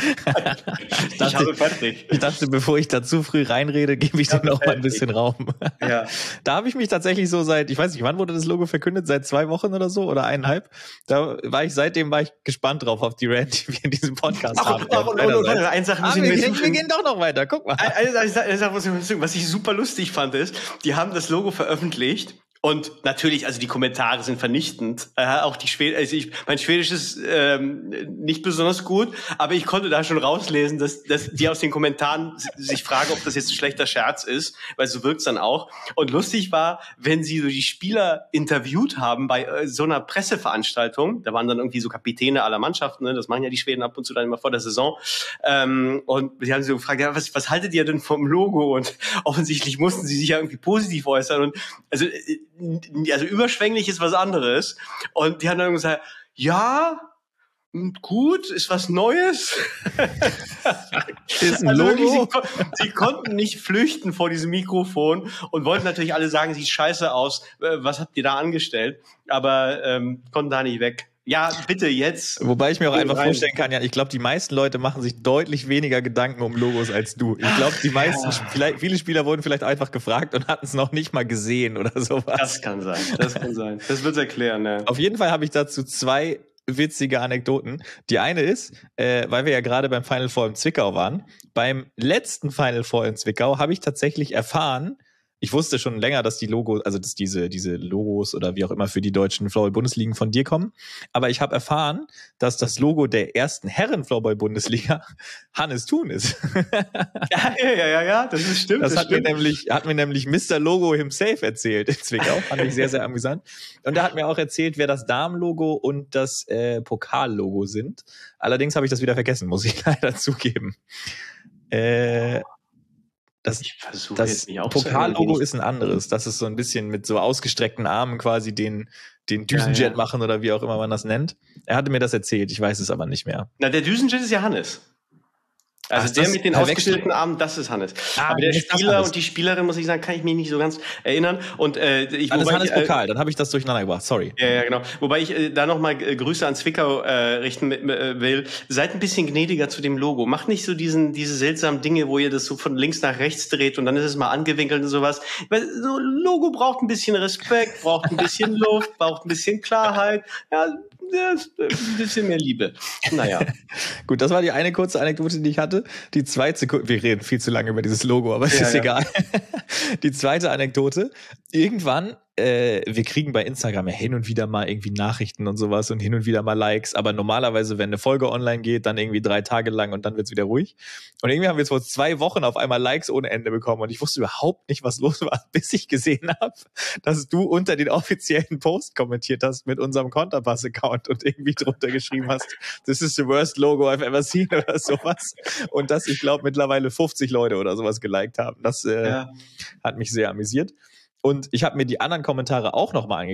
Fertig. Ich dachte, bevor ich da zu früh reinrede, gebe ich dir noch mal ein bisschen Raum. Ja. Da habe ich mich tatsächlich so ich weiß nicht, wann wurde das Logo verkündet? Seit 2 Wochen oder so? Oder 1,5? Seitdem war ich gespannt drauf auf die Rant, die wir in diesem Podcast haben. Eine Sache muss wir gehen doch noch weiter, guck mal. Eine Sache muss ich hinzufügen. Was ich super lustig fand, ist, die haben das Logo veröffentlicht. Und natürlich, also die Kommentare sind vernichtend. Auch die mein Schwedisch ist nicht besonders gut, aber ich konnte da schon rauslesen, dass die aus den Kommentaren sich fragen, ob das jetzt ein schlechter Scherz ist, weil so wirkt's dann auch. Und lustig war, wenn sie so die Spieler interviewt haben bei so einer Presseveranstaltung, da waren dann irgendwie so Kapitäne aller Mannschaften, ne? Das machen ja die Schweden ab und zu dann immer vor der Saison. Und sie haben so gefragt, ja, was haltet ihr denn vom Logo? Und offensichtlich mussten sie sich ja irgendwie positiv äußern. Und also überschwänglich ist was anderes. Und die haben dann gesagt, ja, gut, ist was Neues. Ist ein Logo. Sie konnten nicht flüchten vor diesem Mikrofon und wollten natürlich alle sagen, sieht scheiße aus, was habt ihr da angestellt? Aber konnten da nicht weg. Ja, bitte jetzt. Wobei ich mir auch einfach vorstellen kann, ja, ich glaube, die meisten Leute machen sich deutlich weniger Gedanken um Logos als du. Ich glaube, die meisten, viele Spieler wurden vielleicht einfach gefragt und hatten es noch nicht mal gesehen oder sowas. Das kann sein. Das wird's erklären, ne? Auf jeden Fall habe ich dazu 2 witzige Anekdoten. Die eine ist, weil wir ja gerade beim Final Four in Zwickau waren, beim letzten Final Four in Zwickau habe ich tatsächlich erfahren, ich wusste schon länger, dass die Logos, also dass diese Logos oder wie auch immer für die deutschen Floorball-Bundesligen von dir kommen. Aber ich habe erfahren, dass das Logo der ersten Herren-Floorball-Bundesliga Hannes Thun ist. Ja, das ist stimmt. Das hat mir nämlich Mr. Logo himself erzählt in Zwickau. Fand ich sehr, sehr amüsant. Und er hat mir auch erzählt, wer das Damenlogo und das Pokallogo sind. Allerdings habe ich das wieder vergessen, muss ich leider zugeben. Das Pokallogo ist ein anderes. Das ist so ein bisschen mit so ausgestreckten Armen quasi den Düsenjet machen oder wie auch immer man das nennt. Er hatte mir das erzählt, ich weiß es aber nicht mehr. Na, der Düsenjet ist ja Hannes. Also der mit den ausgestellten Armen, das ist Hannes. Aber der Spieler und die Spielerin, muss ich sagen, kann ich mich nicht so ganz erinnern. Und das ist Hannes Pokal, dann habe ich das durcheinander gebracht, sorry. Ja, genau. Wobei ich da nochmal Grüße an Zwickau richten will. Seid ein bisschen gnädiger zu dem Logo. Macht nicht so diese seltsamen Dinge, wo ihr das so von links nach rechts dreht und dann ist es mal angewinkelt und sowas. Weil so Logo braucht ein bisschen Respekt, braucht ein bisschen Luft, braucht ein bisschen Klarheit. Ja, ein bisschen mehr Liebe. Naja. Gut, das war die eine kurze Anekdote, die ich hatte. Die zweite, wir reden viel zu lange über dieses Logo, aber es ist egal. Die zweite Anekdote. Irgendwann, wir kriegen bei Instagram ja hin und wieder mal irgendwie Nachrichten und sowas und hin und wieder mal Likes, aber normalerweise, wenn eine Folge online geht, dann irgendwie 3 Tage lang und dann wird's wieder ruhig. Und irgendwie haben wir jetzt vor 2 Wochen auf einmal Likes ohne Ende bekommen und ich wusste überhaupt nicht, was los war, bis ich gesehen habe, dass du unter den offiziellen Post kommentiert hast mit unserem Konterpass-Account und irgendwie drunter geschrieben hast, this is the worst logo I've ever seen oder sowas. Und dass ich glaube mittlerweile 50 Leute oder sowas geliked haben. Das hat mich sehr amüsiert. Und ich habe mir die anderen Kommentare auch nochmal angeguckt.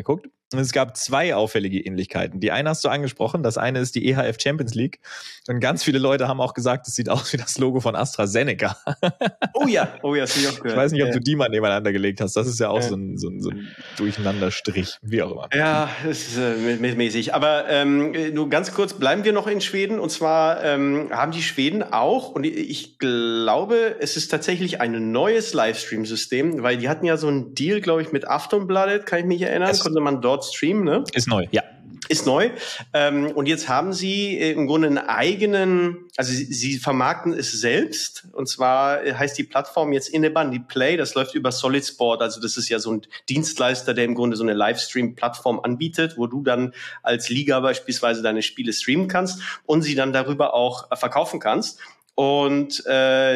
Und es gab 2 auffällige Ähnlichkeiten. Die eine hast du angesprochen, das eine ist die EHF Champions League. Und ganz viele Leute haben auch gesagt, es sieht aus wie das Logo von AstraZeneca. Oh ja, das habe ich auch gehört. Ich weiß nicht, ob du die mal nebeneinander gelegt hast. Das ist ja auch so ein Durcheinanderstrich, wie auch immer. Ja, das ist mäßig. Aber nur ganz kurz, bleiben wir noch in Schweden. Und zwar haben die Schweden auch, und ich glaube, es ist tatsächlich ein neues Livestream-System, weil die hatten ja so einen Deal, glaube ich, mit Aftonbladet, kann ich mich erinnern, konnte man dort streamen, ne? Ist neu, ja. Ist neu. Und jetzt haben sie im Grunde einen eigenen, also sie vermarkten es selbst. Und zwar heißt die Plattform jetzt Inebandi Play. Das läuft über Solid Sport. Also das ist ja so ein Dienstleister, der im Grunde so eine Livestream-Plattform anbietet, wo du dann als Liga beispielsweise deine Spiele streamen kannst und sie dann darüber auch verkaufen kannst. Und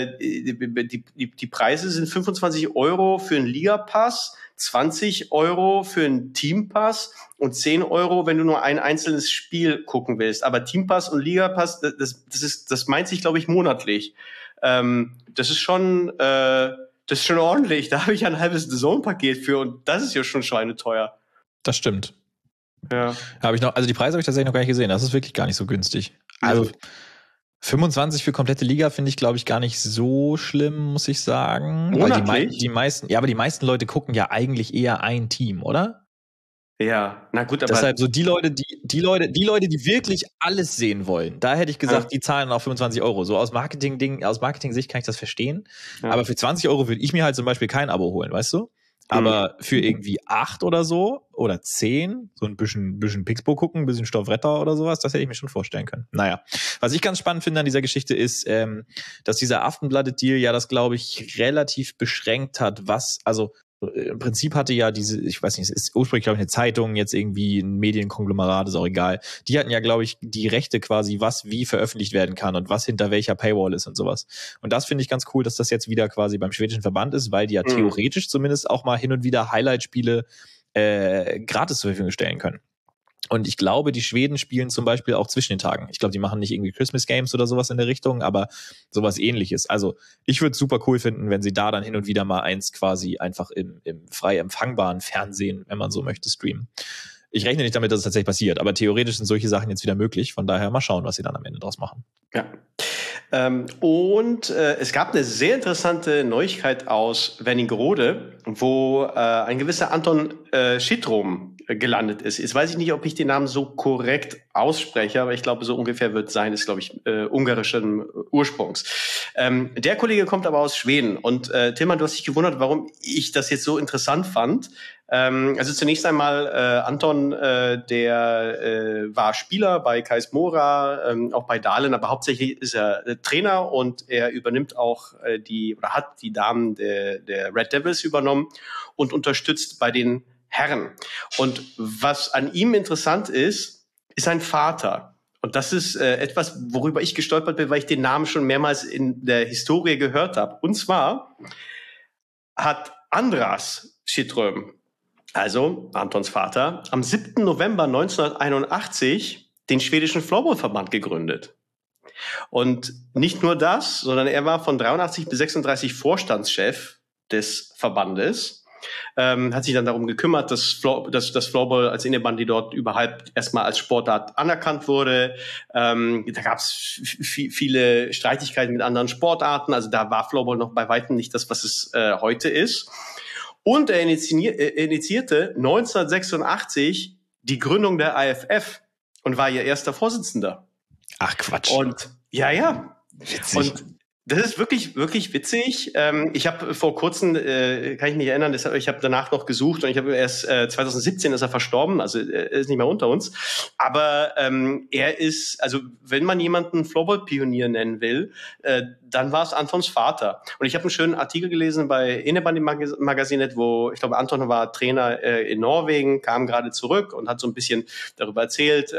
die Preise sind 25 € für einen Liga-Pass, 20 € für einen Teampass und 10 € wenn du nur ein einzelnes Spiel gucken willst. Aber Teampass und Liga-Pass, das meint sich, glaube ich, monatlich. Das ist schon ordentlich. Da habe ich ein halbes DAZN-Paket für und das ist ja schon schweineteuer. Das stimmt. Ja. Also die Preise habe ich tatsächlich noch gar nicht gesehen. Das ist wirklich gar nicht so günstig. Also 25 für komplette Liga finde ich, glaube ich, gar nicht so schlimm, muss ich sagen. Monatlich? Weil die meisten Leute gucken ja eigentlich eher ein Team, oder? Ja, na gut, aber deshalb so die Leute, die wirklich alles sehen wollen, da hätte ich gesagt, die zahlen auch 25 €. So aus Marketing-Sicht kann ich das verstehen. Ja. Aber für 20 € würde ich mir halt zum Beispiel kein Abo holen, weißt du? Aber für irgendwie 8 oder so oder 10, so ein bisschen Pixbo gucken, ein bisschen Stoffretter oder sowas, das hätte ich mir schon vorstellen können. Naja, was ich ganz spannend finde an dieser Geschichte ist, dass dieser Aftonbladet-Deal ja das, glaube ich, relativ beschränkt hat, also im Prinzip hatte ja ich weiß nicht, es ist ursprünglich, glaube ich, eine Zeitung, jetzt irgendwie ein Medienkonglomerat, ist auch egal. Die hatten ja, glaube ich, die Rechte quasi, was wie veröffentlicht werden kann und was hinter welcher Paywall ist und sowas. Und das finde ich ganz cool, dass das jetzt wieder quasi beim schwedischen Verband ist, weil die ja theoretisch zumindest auch mal hin und wieder Highlight-Spiele gratis zur Verfügung stellen können. Und ich glaube, die Schweden spielen zum Beispiel auch zwischen den Tagen. Ich glaube, die machen nicht irgendwie Christmas Games oder sowas in der Richtung, aber sowas Ähnliches. Also ich würde es super cool finden, wenn sie da dann hin und wieder mal eins quasi einfach im frei empfangbaren Fernsehen, wenn man so möchte, streamen. Ich rechne nicht damit, dass es tatsächlich passiert, aber theoretisch sind solche Sachen jetzt wieder möglich. Von daher mal schauen, was sie dann am Ende draus machen. Ja. Und es gab eine sehr interessante Neuigkeit aus Wernigerode, wo ein gewisser Anton Schittrom gelandet ist. Jetzt weiß ich nicht, ob ich den Namen so korrekt ausspreche, aber ich glaube, so ungefähr wird sein, ist, glaube ich, ungarischen Ursprungs. Der Kollege kommt aber aus Schweden. Und Tilman, du hast dich gewundert, warum ich das jetzt so interessant fand. Also zunächst einmal Anton, der war Spieler bei KS Mora, auch bei Dahlen, aber hauptsächlich ist er Trainer und er übernimmt auch hat die Damen der Red Devils übernommen und unterstützt bei den Herren. Und was an ihm interessant ist sein Vater. Und das ist etwas, worüber ich gestolpert bin, weil ich den Namen schon mehrmals in der Historie gehört habe. Und zwar hat Andras Schittrom, also Antons Vater, am 7. November 1981 den schwedischen Floorballverband gegründet. Und nicht nur das, sondern er war von 83 bis 36 Vorstandschef des Verbandes, hat sich dann darum gekümmert, dass das Floorball als Innebandy dort überhaupt erstmal als Sportart anerkannt wurde. Da gab es viele Streitigkeiten mit anderen Sportarten, also da war Floorball noch bei weitem nicht das, was es heute ist. Und er initiierte 1986 die Gründung der IFF und war ihr erster Vorsitzender. Ach Quatsch. Und ja. Witzig. Und das ist wirklich, wirklich witzig. Ich habe vor kurzem, kann ich mich erinnern, ich habe danach noch gesucht und ich habe erst 2017 ist er verstorben, also er ist nicht mehr unter uns. Aber er ist, also wenn man jemanden Floorball-Pionier nennen will, dann war es Antons Vater. Und ich habe einen schönen Artikel gelesen bei Innebandy Magasinet, wo ich glaube, Anton war Trainer in Norwegen, kam gerade zurück und hat so ein bisschen darüber erzählt,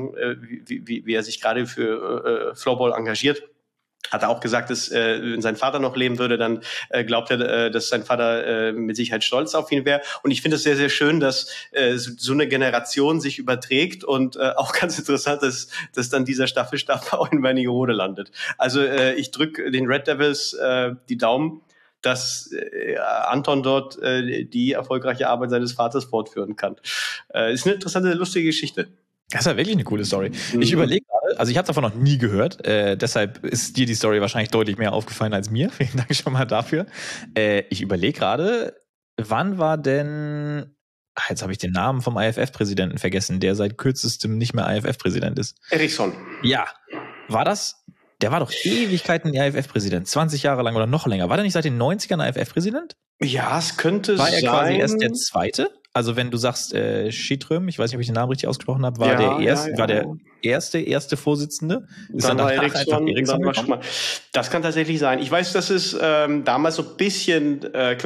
wie er sich gerade für Floorball engagiert. Hat er auch gesagt, dass wenn sein Vater noch leben würde, dann glaubt er, dass sein Vater mit Sicherheit stolz auf ihn wäre. Und ich finde es sehr, sehr schön, dass so eine Generation sich überträgt und auch ganz interessant ist, dass dann dieser Staffelstab auch in Wernigerode landet. Also ich drücke den Red Devils die Daumen, dass Anton dort die erfolgreiche Arbeit seines Vaters fortführen kann. Ist eine interessante, lustige Geschichte. Das ist ja wirklich eine coole Story. Ich überlege gerade, also ich habe davon noch nie gehört, deshalb ist dir die Story wahrscheinlich deutlich mehr aufgefallen als mir. Vielen Dank schon mal dafür. Ich überlege gerade, wann war denn, jetzt habe ich den Namen vom IFF-Präsidenten vergessen, der seit kürzestem nicht mehr IFF-Präsident ist. Eriksson. Ja, war das? Der war doch Ewigkeiten IFF-Präsident, 20 Jahre lang oder noch länger. War der nicht seit den 90ern IFF-Präsident? Ja, es könnte sein. War er quasi erst der Zweite? Also wenn du sagst Schitröm, ich weiß nicht, ob ich den Namen richtig ausgesprochen habe, war der erste Vorsitzende. Ist dann dann war Eriksson gekommen? Das kann tatsächlich sein. Ich weiß, dass es damals so ein bisschen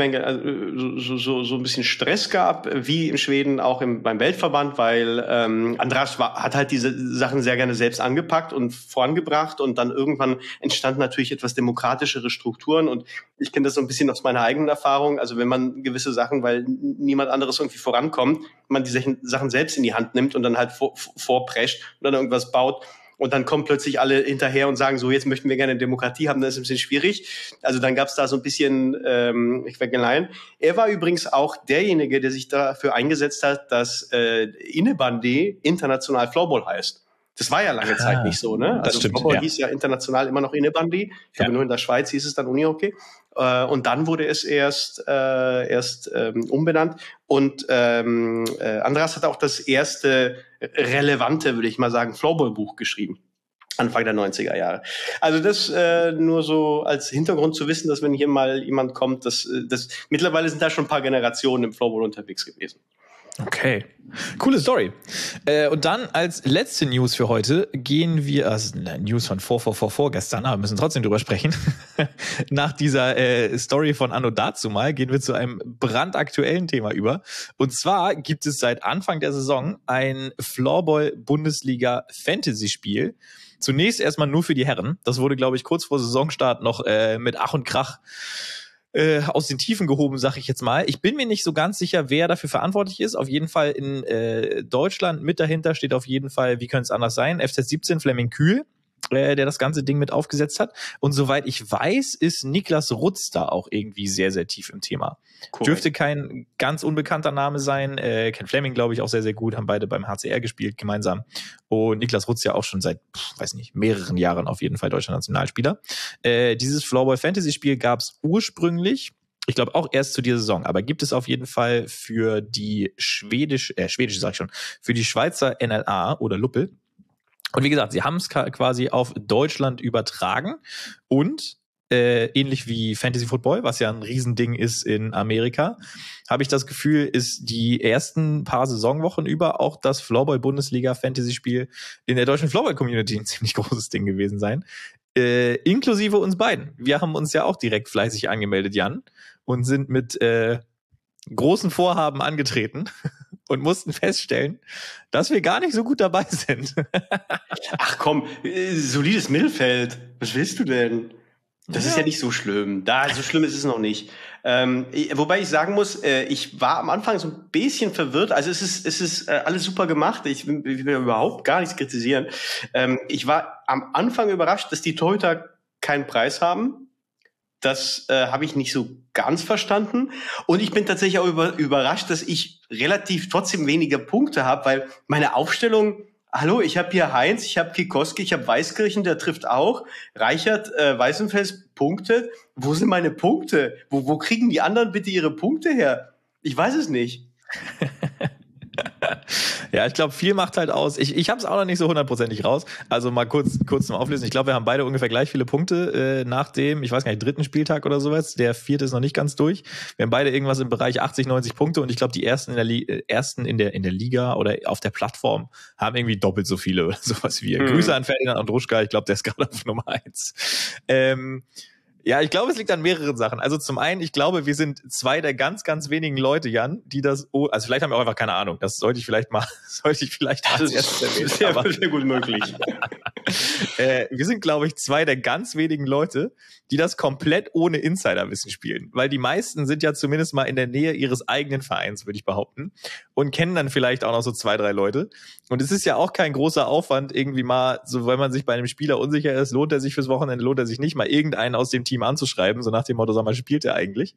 so ein bisschen Stress gab, wie in Schweden auch beim Weltverband, weil Andras hat halt diese Sachen sehr gerne selbst angepackt und vorangebracht und dann irgendwann entstanden natürlich etwas demokratischere Strukturen und ich kenne das so ein bisschen aus meiner eigenen Erfahrung. Also wenn man gewisse Sachen, weil niemand anderes irgendwie vorankommt, man die Sachen selbst in die Hand nimmt und dann halt vorprescht und dann irgendwas baut und dann kommen plötzlich alle hinterher und sagen so, jetzt möchten wir gerne Demokratie haben, das ist ein bisschen schwierig. Also dann gab es da so ein bisschen Quäkeleien. Er war übrigens auch derjenige, der sich dafür eingesetzt hat, dass Innebandy international Floorball heißt. Das war ja lange Zeit nicht so, ne? Also Floorball hieß ja international immer noch Innebandy. Ich glaube, nur in der Schweiz hieß es dann Unihockey. Und dann wurde es erst umbenannt. Und Andras hat auch das erste relevante, würde ich mal sagen, Floorball-Buch geschrieben. Anfang der 90er Jahre. Also das nur so als Hintergrund zu wissen, dass wenn hier mal jemand kommt, das mittlerweile sind da schon ein paar Generationen im Floorball unterwegs gewesen. Okay, coole Story. Und dann als letzte News für heute gehen wir, also News von vorgestern, aber wir müssen trotzdem drüber sprechen. Nach dieser Story von Anno dazumal gehen wir zu einem brandaktuellen Thema über. Und zwar gibt es seit Anfang der Saison ein Floorball-Bundesliga-Fantasy-Spiel. Zunächst erstmal nur für die Herren. Das wurde, glaube ich, kurz vor Saisonstart noch mit Ach und Krach aus den Tiefen gehoben, sag ich jetzt mal. Ich bin mir nicht so ganz sicher, wer dafür verantwortlich ist. Auf jeden Fall in Deutschland mit dahinter steht auf jeden Fall, wie könnte es anders sein, FZ17 Flemming Kühl, der das ganze Ding mit aufgesetzt hat. Und soweit ich weiß, ist Niklas Rutz da auch irgendwie sehr, sehr tief im Thema. Cool. Dürfte kein ganz unbekannter Name sein. Ken Flemming, glaube ich, auch sehr, sehr gut. Haben beide beim HCR gespielt gemeinsam. Und Niklas Rutz ja auch schon seit, weiß nicht, mehreren Jahren auf jeden Fall deutscher Nationalspieler. Dieses Floorball-Fantasy-Spiel gab es ursprünglich, ich glaube auch erst zu dieser Saison, aber gibt es auf jeden Fall für die für die Schweizer NLA oder Luppel. Und wie gesagt, sie haben es quasi auf Deutschland übertragen und ähnlich wie Fantasy Football, was ja ein Riesending ist in Amerika, habe ich das Gefühl, ist die ersten paar Saisonwochen über auch das Floorball-Bundesliga-Fantasy-Spiel in der deutschen Floorball-Community ein ziemlich großes Ding gewesen sein. Inklusive uns beiden. Wir haben uns ja auch direkt fleißig angemeldet, Jan, und sind mit großen Vorhaben angetreten und mussten feststellen, dass wir gar nicht so gut dabei sind. Ach komm, solides Mittelfeld. Was willst du denn? Das ist ja nicht so schlimm. So schlimm ist es noch nicht. Wobei ich sagen muss, ich war am Anfang so ein bisschen verwirrt. Also es ist alles super gemacht. Ich will überhaupt gar nichts kritisieren. Ich war am Anfang überrascht, dass die Torhüter keinen Preis haben. Das habe ich nicht so ganz verstanden. Und ich bin tatsächlich auch überrascht, dass ich relativ trotzdem weniger Punkte habe, weil meine Aufstellung, hallo, ich habe hier Heinz, ich habe Kikoski, ich habe Weißkirchen, der trifft auch. Reichert, Weißenfels punktet. Wo sind meine Punkte? Wo kriegen die anderen bitte ihre Punkte her? Ich weiß es nicht. Ja, ich glaube, viel macht halt aus. Ich habe es auch noch nicht so hundertprozentig raus. Also mal kurz zum Auflösen. Ich glaube, wir haben beide ungefähr gleich viele Punkte nach dem, ich weiß gar nicht, 3. Spieltag oder sowas. Der 4. ist noch nicht ganz durch. Wir haben beide irgendwas im Bereich 80, 90 Punkte und ich glaube, die ersten in der Liga oder auf der Plattform haben irgendwie doppelt so viele oder sowas wie wir. Grüße an Ferdinand Andruschka. Ich glaube, der ist gerade auf Nummer 1. Ja, ich glaube, es liegt an mehreren Sachen. Also zum einen, ich glaube, wir sind zwei der ganz, ganz wenigen Leute, Jan, die das, also vielleicht haben wir auch einfach keine Ahnung. Das sollte ich vielleicht mal als erstes erwähnen. Sehr gut möglich. Wir sind, glaube ich, zwei der ganz wenigen Leute, die das komplett ohne Insiderwissen spielen. Weil die meisten sind ja zumindest mal in der Nähe ihres eigenen Vereins, würde ich behaupten. Und kennen dann vielleicht auch noch so 2, 3 Leute. Und es ist ja auch kein großer Aufwand, irgendwie mal, so wenn man sich bei einem Spieler unsicher ist, lohnt er sich fürs Wochenende, lohnt er sich nicht, mal irgendeinen aus dem Team Team anzuschreiben, so nach dem Motto, sag mal, spielt er eigentlich?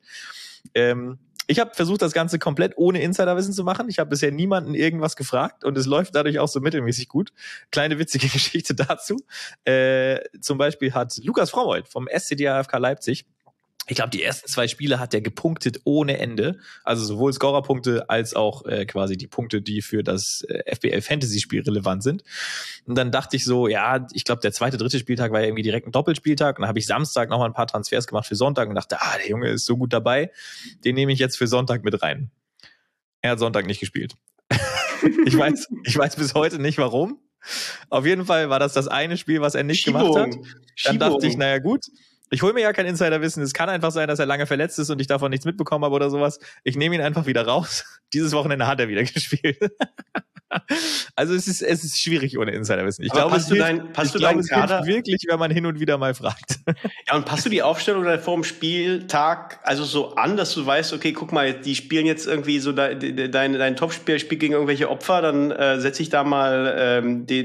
Ich habe versucht, das Ganze komplett ohne Insiderwissen zu machen. Ich habe bisher niemanden irgendwas gefragt und es läuft dadurch auch so mittelmäßig gut. Kleine witzige Geschichte dazu. Zum Beispiel hat Lukas Frommholt vom SCD AFK Leipzig, ich glaube, die ersten 2 Spiele hat er gepunktet ohne Ende. Also sowohl Scorerpunkte als auch quasi die Punkte, die für das FBL-Fantasy-Spiel relevant sind. Und dann dachte ich so, ja, ich glaube, der 2., 3. Spieltag war ja irgendwie direkt ein Doppelspieltag. Und dann habe ich Samstag nochmal ein paar Transfers gemacht für Sonntag und dachte, der Junge ist so gut dabei, den nehme ich jetzt für Sonntag mit rein. Er hat Sonntag nicht gespielt. Ich weiß bis heute nicht, warum. Auf jeden Fall war das eine Spiel, was er nicht gemacht hat. Dann dachte ich, naja gut, ich hole mir ja kein Insiderwissen. Es kann einfach sein, dass er lange verletzt ist und ich davon nichts mitbekommen habe oder sowas. Ich nehme ihn einfach wieder raus. Dieses Wochenende hat er wieder gespielt. Also es ist schwierig ohne Insiderwissen. Ich glaube, es hilft wirklich, wenn man hin und wieder mal fragt. Ja, und passt du die Aufstellung dann vor dem Spieltag also so an, dass du weißt, okay, guck mal, die spielen jetzt irgendwie so dein Topspieler spielt gegen irgendwelche Opfer, dann setze ich da mal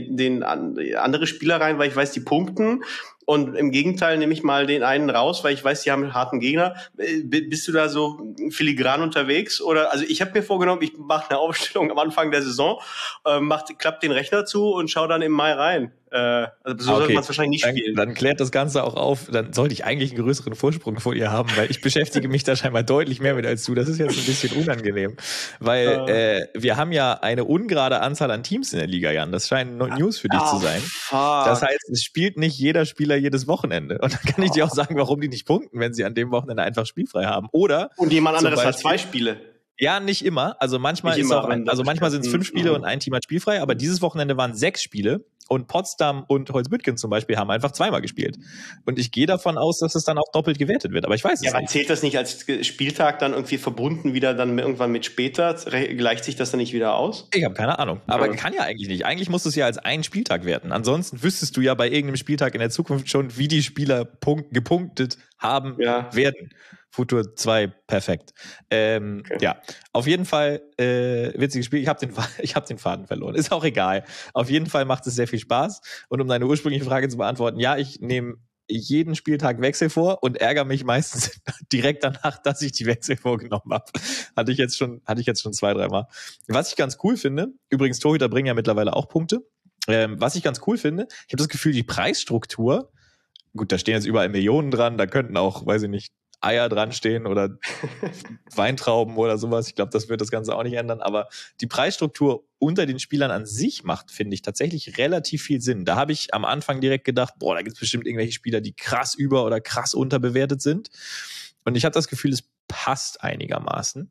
andere Spieler rein, weil ich weiß, die punkten. Und im Gegenteil nehme ich mal den einen raus, weil ich weiß, die haben einen harten Gegner. Bist du da so filigran unterwegs? Oder also ich habe mir vorgenommen, ich mache eine Aufstellung am Anfang der Saison, klappt den Rechner zu und schau dann im Mai rein. Also so sollte man es wahrscheinlich nicht spielen. Dann klärt das Ganze auch auf. Dann sollte ich eigentlich einen größeren Vorsprung vor ihr haben, weil ich beschäftige mich da scheinbar deutlich mehr mit als du. Das ist jetzt ein bisschen unangenehm. Weil wir haben ja eine ungerade Anzahl an Teams in der Liga, Jan. Das scheint News für dich zu sein. Fuck. Das heißt, es spielt nicht jeder Spieler jedes Wochenende. Und dann kann ich dir auch sagen, warum die nicht punkten, wenn sie an dem Wochenende einfach spielfrei haben. Oder und jemand anderes hat 2 Spiele. Ja, nicht immer. Also manchmal manchmal sind es 5 Spiele und ein Team hat spielfrei, aber dieses Wochenende waren 6 Spiele und Potsdam und Holzbüttgen zum Beispiel haben einfach 2-mal gespielt. Und ich gehe davon aus, dass es dann auch doppelt gewertet wird, aber ich weiß es nicht. Ja, aber zählt das nicht als Spieltag dann irgendwie verbunden wieder dann irgendwann mit später? Gleicht sich das dann nicht wieder aus? Ich habe keine Ahnung, aber kann ja eigentlich nicht. Eigentlich musst du es ja als einen Spieltag werten. Ansonsten wüsstest du ja bei irgendeinem Spieltag in der Zukunft schon, wie die Spieler gepunktet haben werden. Futur 2, perfekt. Okay. Ja, auf jeden Fall witziges Spiel. Ich hab den Faden verloren. Ist auch egal. Auf jeden Fall macht es sehr viel Spaß. Und um deine ursprüngliche Frage zu beantworten, ja, ich nehme jeden Spieltag Wechsel vor und ärgere mich meistens direkt danach, dass ich die Wechsel vorgenommen habe. Hatte ich jetzt schon 2-3 Mal. Was ich ganz cool finde, übrigens Torhüter bringen ja mittlerweile auch Punkte. Was ich ganz cool finde, ich habe das Gefühl, die Preisstruktur, gut, da stehen jetzt überall Millionen dran, da könnten auch, weiß ich nicht, Eier dran stehen oder Weintrauben oder sowas. Ich glaube, das wird das Ganze auch nicht ändern. Aber die Preisstruktur unter den Spielern an sich macht, finde ich, tatsächlich relativ viel Sinn. Da habe ich am Anfang direkt gedacht, da gibt es bestimmt irgendwelche Spieler, die krass über- oder krass unterbewertet sind. Und ich habe das Gefühl, es passt einigermaßen.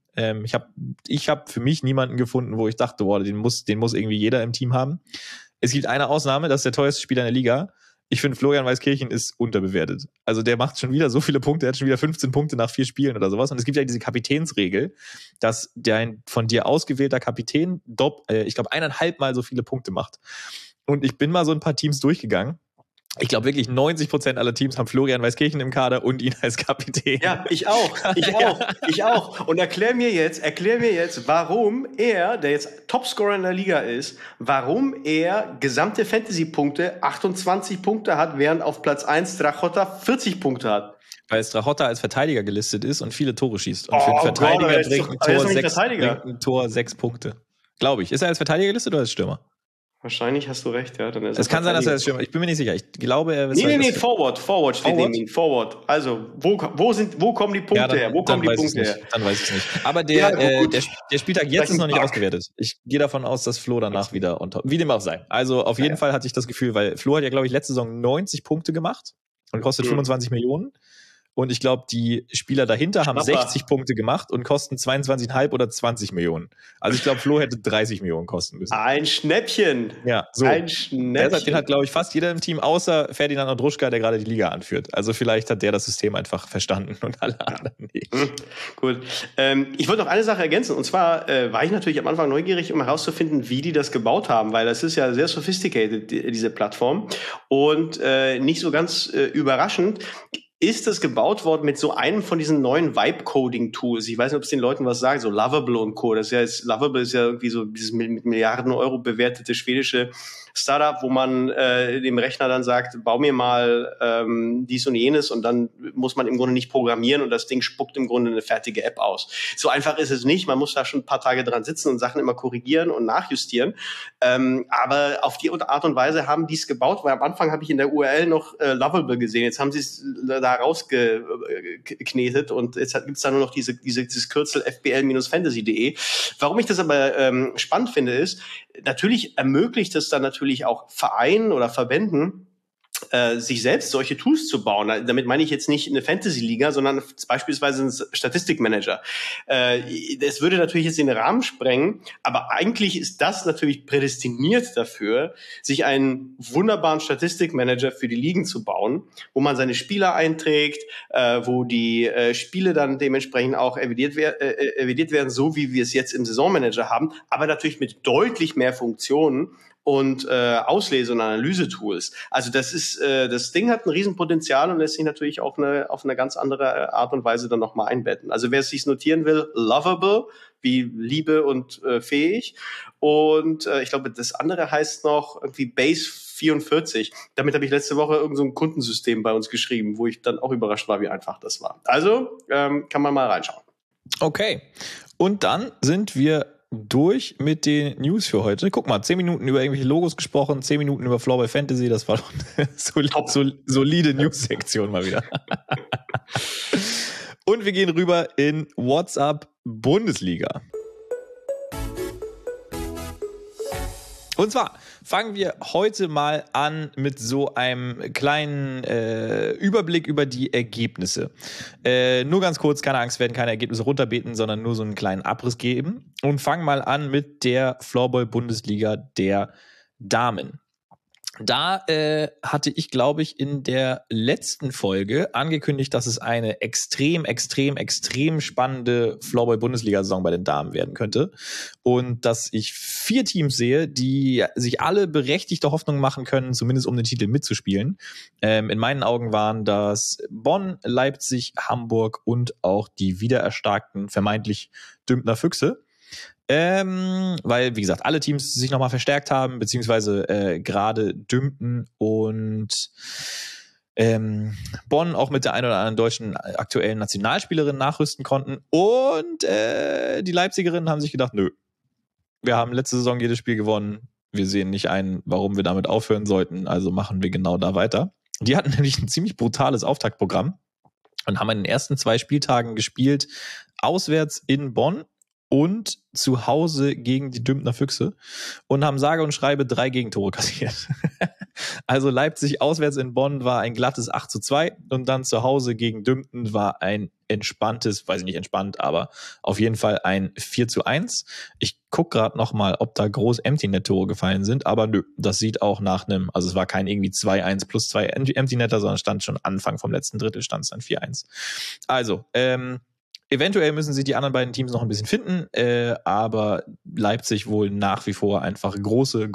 Ich hab für mich niemanden gefunden, wo ich dachte, den muss irgendwie jeder im Team haben. Es gibt eine Ausnahme, das ist der teuerste Spieler in der Liga. Ich finde, Florian Weiskirchen ist unterbewertet. Also der macht schon wieder so viele Punkte, er hat schon wieder 15 Punkte nach 4 Spielen oder sowas. Und es gibt ja diese Kapitänsregel, dass ein von dir ausgewählter Kapitän, ich glaube, 1,5 Mal so viele Punkte macht. Und ich bin mal so ein paar Teams durchgegangen. Ich glaube wirklich 90% aller Teams haben Florian Weiskirchen im Kader und ihn als Kapitän. Ja, ich auch. Und erklär mir jetzt, warum er, der jetzt Topscorer in der Liga ist, warum er gesamte Fantasy-Punkte 28 Punkte hat, während auf Platz 1 Strachota 40 Punkte hat. Weil Strachota als Verteidiger gelistet ist und viele Tore schießt. Und für einen Verteidiger bringt ein Tor 6 Punkte. Glaube ich. Ist er als Verteidiger gelistet oder als Stürmer? Wahrscheinlich hast du recht, ja. Dann ist es kann sein, dass er als Stürmer. Ich bin mir nicht sicher. Ich glaube, er ist. Nee, Forward steht neben ihm. Forward. Also, wo kommen die Punkte her? Dann weiß ich es nicht. Aber der Spieltag jetzt ist noch nicht ausgewertet. Ich gehe davon aus, dass Flo danach wieder on top. Wie dem auch sei. Also, auf jeden Fall hatte ich das Gefühl, weil Flo hat ja, glaube ich, letzte Saison 90 Punkte gemacht und kostet 25 Millionen. Und ich glaube, die Spieler dahinter haben 60 Punkte gemacht und kosten 22,5 oder 20 Millionen. Also ich glaube, Flo hätte 30 Millionen kosten müssen. Ein Schnäppchen. Ja, so. Ein Schnäppchen. Den hat, glaube ich, fast jeder im Team, außer Ferdinand Andruschka, der gerade die Liga anführt. Also vielleicht hat der das System einfach verstanden und alle anderen nicht. Gut. Ich wollte noch eine Sache ergänzen. Und zwar war ich natürlich am Anfang neugierig, um herauszufinden, wie die das gebaut haben. Weil das ist ja sehr sophisticated, diese Plattform. Und nicht so ganz überraschend ist das gebaut worden mit so einem von diesen neuen Vibe-Coding-Tools. Ich weiß nicht, ob es den Leuten was sagt, so Lovable und Co. Lovable ist ja irgendwie so dieses mit Milliarden Euro bewertete schwedische Startup, wo man dem Rechner dann sagt, bau mir mal dies und jenes, und dann muss man im Grunde nicht programmieren und das Ding spuckt im Grunde eine fertige App aus. So einfach ist es nicht. Man muss da schon ein paar Tage dran sitzen und Sachen immer korrigieren und nachjustieren. Aber auf die Art und Weise haben die es gebaut, weil am Anfang habe ich in der URL noch Lovable gesehen. Jetzt haben sie es da rausgeknetet und jetzt gibt es da nur noch dieses Kürzel fbl-fantasy.de. Warum ich das aber spannend finde, ist, natürlich ermöglicht es dann natürlich auch Vereinen oder Verbänden, sich selbst solche Tools zu bauen. Damit meine ich jetzt nicht eine Fantasy-Liga, sondern beispielsweise einen Statistikmanager. Das würde natürlich jetzt den Rahmen sprengen, aber eigentlich ist das natürlich prädestiniert dafür, sich einen wunderbaren Statistikmanager für die Ligen zu bauen, wo man seine Spieler einträgt, wo die Spiele dann dementsprechend auch evidiert werden, so wie wir es jetzt im Saisonmanager haben, aber natürlich mit deutlich mehr Funktionen und Auslese- und Analyse-Tools. Also das Ding hat ein Riesenpotenzial und lässt sich natürlich auf eine ganz andere Art und Weise dann nochmal einbetten. Also wer es sich notieren will, Lovable, wie Liebe und fähig. Und ich glaube, das andere heißt noch irgendwie Base 44. Damit habe ich letzte Woche irgend so ein Kundensystem bei uns geschrieben, wo ich dann auch überrascht war, wie einfach das war. Also kann man mal reinschauen. Okay. Und dann sind wir durch mit den News für heute. Guck mal, 10 Minuten über irgendwelche Logos gesprochen, 10 Minuten über Floorball Fantasy, das war doch eine solide News-Sektion mal wieder. Und wir gehen rüber in WhatsApp Bundesliga. Und zwar fangen wir heute mal an mit so einem kleinen Überblick über die Ergebnisse. Nur ganz kurz, keine Angst, werden keine Ergebnisse runterbeten, sondern nur so einen kleinen Abriss geben. Und fangen mal an mit der Floorball-Bundesliga der Damen. Da hatte ich, glaube ich, in der letzten Folge angekündigt, dass es eine extrem spannende Floorball-Bundesliga-Saison bei den Damen werden könnte. Und dass ich 4 Teams sehe, die sich alle berechtigte Hoffnung machen können, zumindest um den Titel mitzuspielen. In meinen Augen waren das Bonn, Leipzig, Hamburg und auch die wiedererstarkten, vermeintlich Dümpner Füchse. Weil, wie gesagt, alle Teams sich nochmal verstärkt haben, beziehungsweise gerade Dümpen und Bonn auch mit der einen oder anderen deutschen aktuellen Nationalspielerin nachrüsten konnten. Und die Leipzigerinnen haben sich gedacht, nö, wir haben letzte Saison jedes Spiel gewonnen. Wir sehen nicht ein, warum wir damit aufhören sollten, also machen wir genau da weiter. Die hatten nämlich ein ziemlich brutales Auftaktprogramm und haben in den ersten 2 Spieltagen gespielt, auswärts in Bonn und zu Hause gegen die Dümpner Füchse und haben sage und schreibe 3 Gegentore kassiert. Also Leipzig auswärts in Bonn war ein glattes 8:2 und dann zu Hause gegen Dümpten war ein entspanntes, weiß ich nicht entspannt, aber auf jeden Fall ein 4:1. Ich gucke gerade noch mal, ob da groß Empty-Net-Tore gefallen sind, aber nö, das sieht auch nach einem, also es war kein irgendwie 2:1 plus 2 Empty-Netter, sondern stand schon Anfang vom letzten Drittel, stand es dann 4:1. Also, eventuell müssen sich die anderen beiden Teams noch ein bisschen finden, aber Leipzig wohl nach wie vor einfach große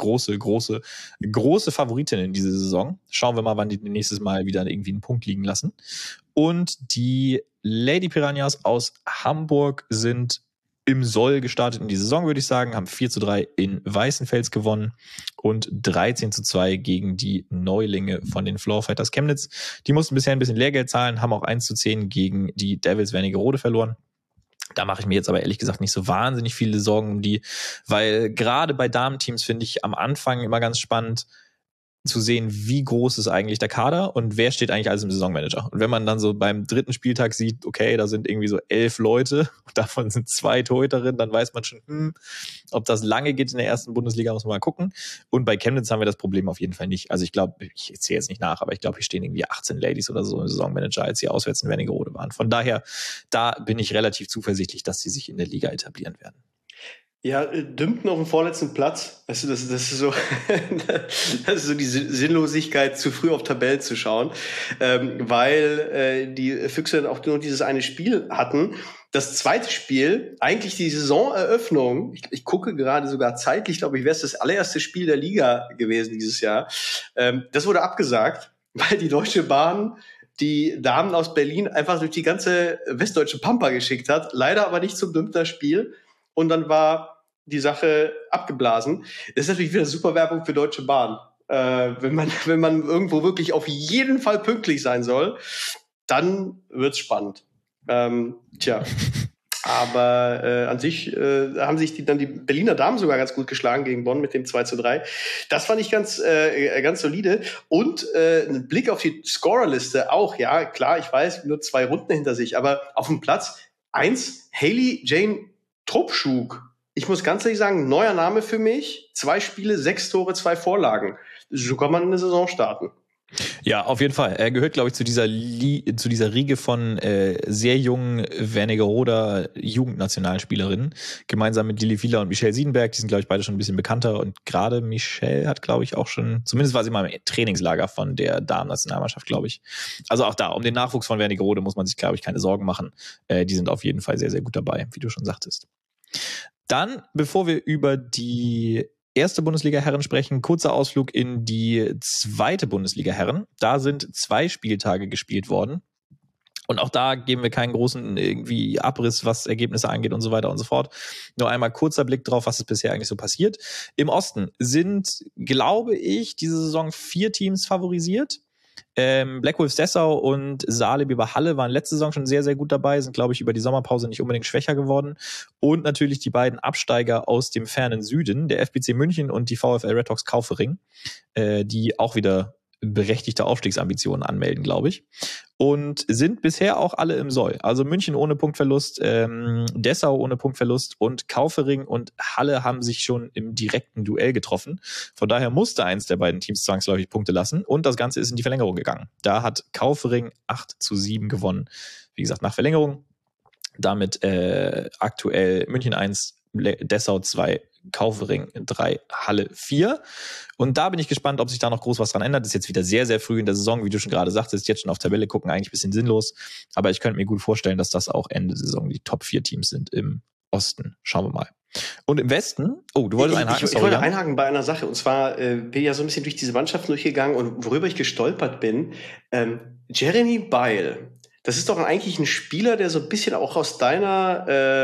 Favoritinnen in dieser Saison. Schauen wir mal, wann die nächstes Mal wieder irgendwie einen Punkt liegen lassen. Und die Lady Piranhas aus Hamburg sind im Soll gestartet in die Saison, würde ich sagen, haben 4:3 in Weißenfels gewonnen und 13:2 gegen die Neulinge von den Floorfighters Chemnitz. Die mussten bisher ein bisschen Lehrgeld zahlen, haben auch 1:10 gegen die Devils Wernigerode verloren. Da mache ich mir jetzt aber ehrlich gesagt nicht so wahnsinnig viele Sorgen um die, weil gerade bei Damenteams finde ich am Anfang immer ganz spannend zu sehen, wie groß ist eigentlich der Kader und wer steht eigentlich alles im Saisonmanager. Und wenn man dann so beim 3. Spieltag sieht, okay, da sind irgendwie so 11 Leute, davon sind 2 Torhüterinnen, dann weiß man schon, ob das lange geht in der ersten Bundesliga, muss man mal gucken. Und bei Chemnitz haben wir das Problem auf jeden Fall nicht. Also ich glaube, ich zähle jetzt nicht nach, aber ich glaube, hier stehen irgendwie 18 Ladies oder so im Saisonmanager, als sie auswärts in Wernigerode waren. Von daher, da bin ich relativ zuversichtlich, dass sie sich in der Liga etablieren werden. Ja, Dümpten auf dem vorletzten Platz. Weißt du, das ist so, das ist so die Sinnlosigkeit, zu früh auf Tabellen zu schauen, weil die Füchse dann auch nur dieses eine Spiel hatten. Das zweite Spiel, eigentlich die Saisoneröffnung, ich gucke gerade sogar zeitlich, glaube ich, wäre es das allererste Spiel der Liga gewesen dieses Jahr. Das wurde abgesagt, weil die Deutsche Bahn die Damen aus Berlin einfach durch die ganze westdeutsche Pampa geschickt hat. Leider aber nicht zum Dümpter Spiel. Und dann war die Sache abgeblasen. Das ist natürlich wieder super Werbung für Deutsche Bahn. Wenn man irgendwo wirklich auf jeden Fall pünktlich sein soll, dann wird's spannend. Aber an sich haben sich die Berliner Damen sogar ganz gut geschlagen gegen Bonn mit dem 2:3. Das fand ich ganz solide. Und ein Blick auf die Scorerliste auch, ja, klar, ich weiß, nur 2 Runden hinter sich, aber auf dem Platz 1 Hailey Jane Trubschuk. Ich muss ganz ehrlich sagen, neuer Name für mich. 2 Spiele, 6 Tore, 2 Vorlagen. So kann man eine Saison starten. Ja, auf jeden Fall. Er gehört, glaube ich, zu dieser Riege von sehr jungen Wernigerode Jugendnationalspielerinnen, gemeinsam mit Lilly Wieler und Michelle Siedenberg. Die sind, glaube ich, beide schon ein bisschen bekannter. Und gerade Michelle hat, glaube ich, auch schon, zumindest war sie mal im Trainingslager von der Damen-Nationalmannschaft, glaube ich. Also auch da, um den Nachwuchs von Wernigerode muss man sich, glaube ich, keine Sorgen machen. Die sind auf jeden Fall sehr, sehr gut dabei, wie du schon sagtest. Dann, bevor wir über die erste Bundesliga-Herren sprechen, kurzer Ausflug in die zweite Bundesliga-Herren. Da sind 2 Spieltage gespielt worden. Und auch da geben wir keinen großen irgendwie Abriss, was Ergebnisse angeht und so weiter und so fort. Nur einmal kurzer Blick drauf, was ist bisher eigentlich so passiert. Im Osten sind, glaube ich, diese Saison 4 Teams favorisiert. Black Wolves Dessau und Saale-Biber Halle waren letzte Saison schon sehr, sehr gut dabei, sind, glaube ich, über die Sommerpause nicht unbedingt schwächer geworden. Und natürlich die beiden Absteiger aus dem fernen Süden, der FBC München und die VfL Redhawks Kaufering, die auch wieder berechtigte Aufstiegsambitionen anmelden, glaube ich. Und sind bisher auch alle im Soll. Also München ohne Punktverlust, Dessau ohne Punktverlust und Kaufering und Halle haben sich schon im direkten Duell getroffen. Von daher musste eins der beiden Teams zwangsläufig Punkte lassen und das Ganze ist in die Verlängerung gegangen. Da hat Kaufering 8:7 gewonnen. Wie gesagt, nach Verlängerung. Damit aktuell München 1, Dessau 2, Kaufering 3, Halle 4. Und da bin ich gespannt, ob sich da noch groß was dran ändert. Das ist jetzt wieder sehr, sehr früh in der Saison, wie du schon gerade sagtest. Jetzt schon auf Tabelle gucken, eigentlich ein bisschen sinnlos. Aber ich könnte mir gut vorstellen, dass das auch Ende der Saison die Top 4 Teams sind im Osten. Schauen wir mal. Und im Westen, du wolltest einhaken. Ich wollte einhaken bei einer Sache. Und zwar bin ich ja so ein bisschen durch diese Mannschaften durchgegangen und worüber ich gestolpert bin, Jeremy Beil. Das ist doch eigentlich ein Spieler, der so ein bisschen auch aus deiner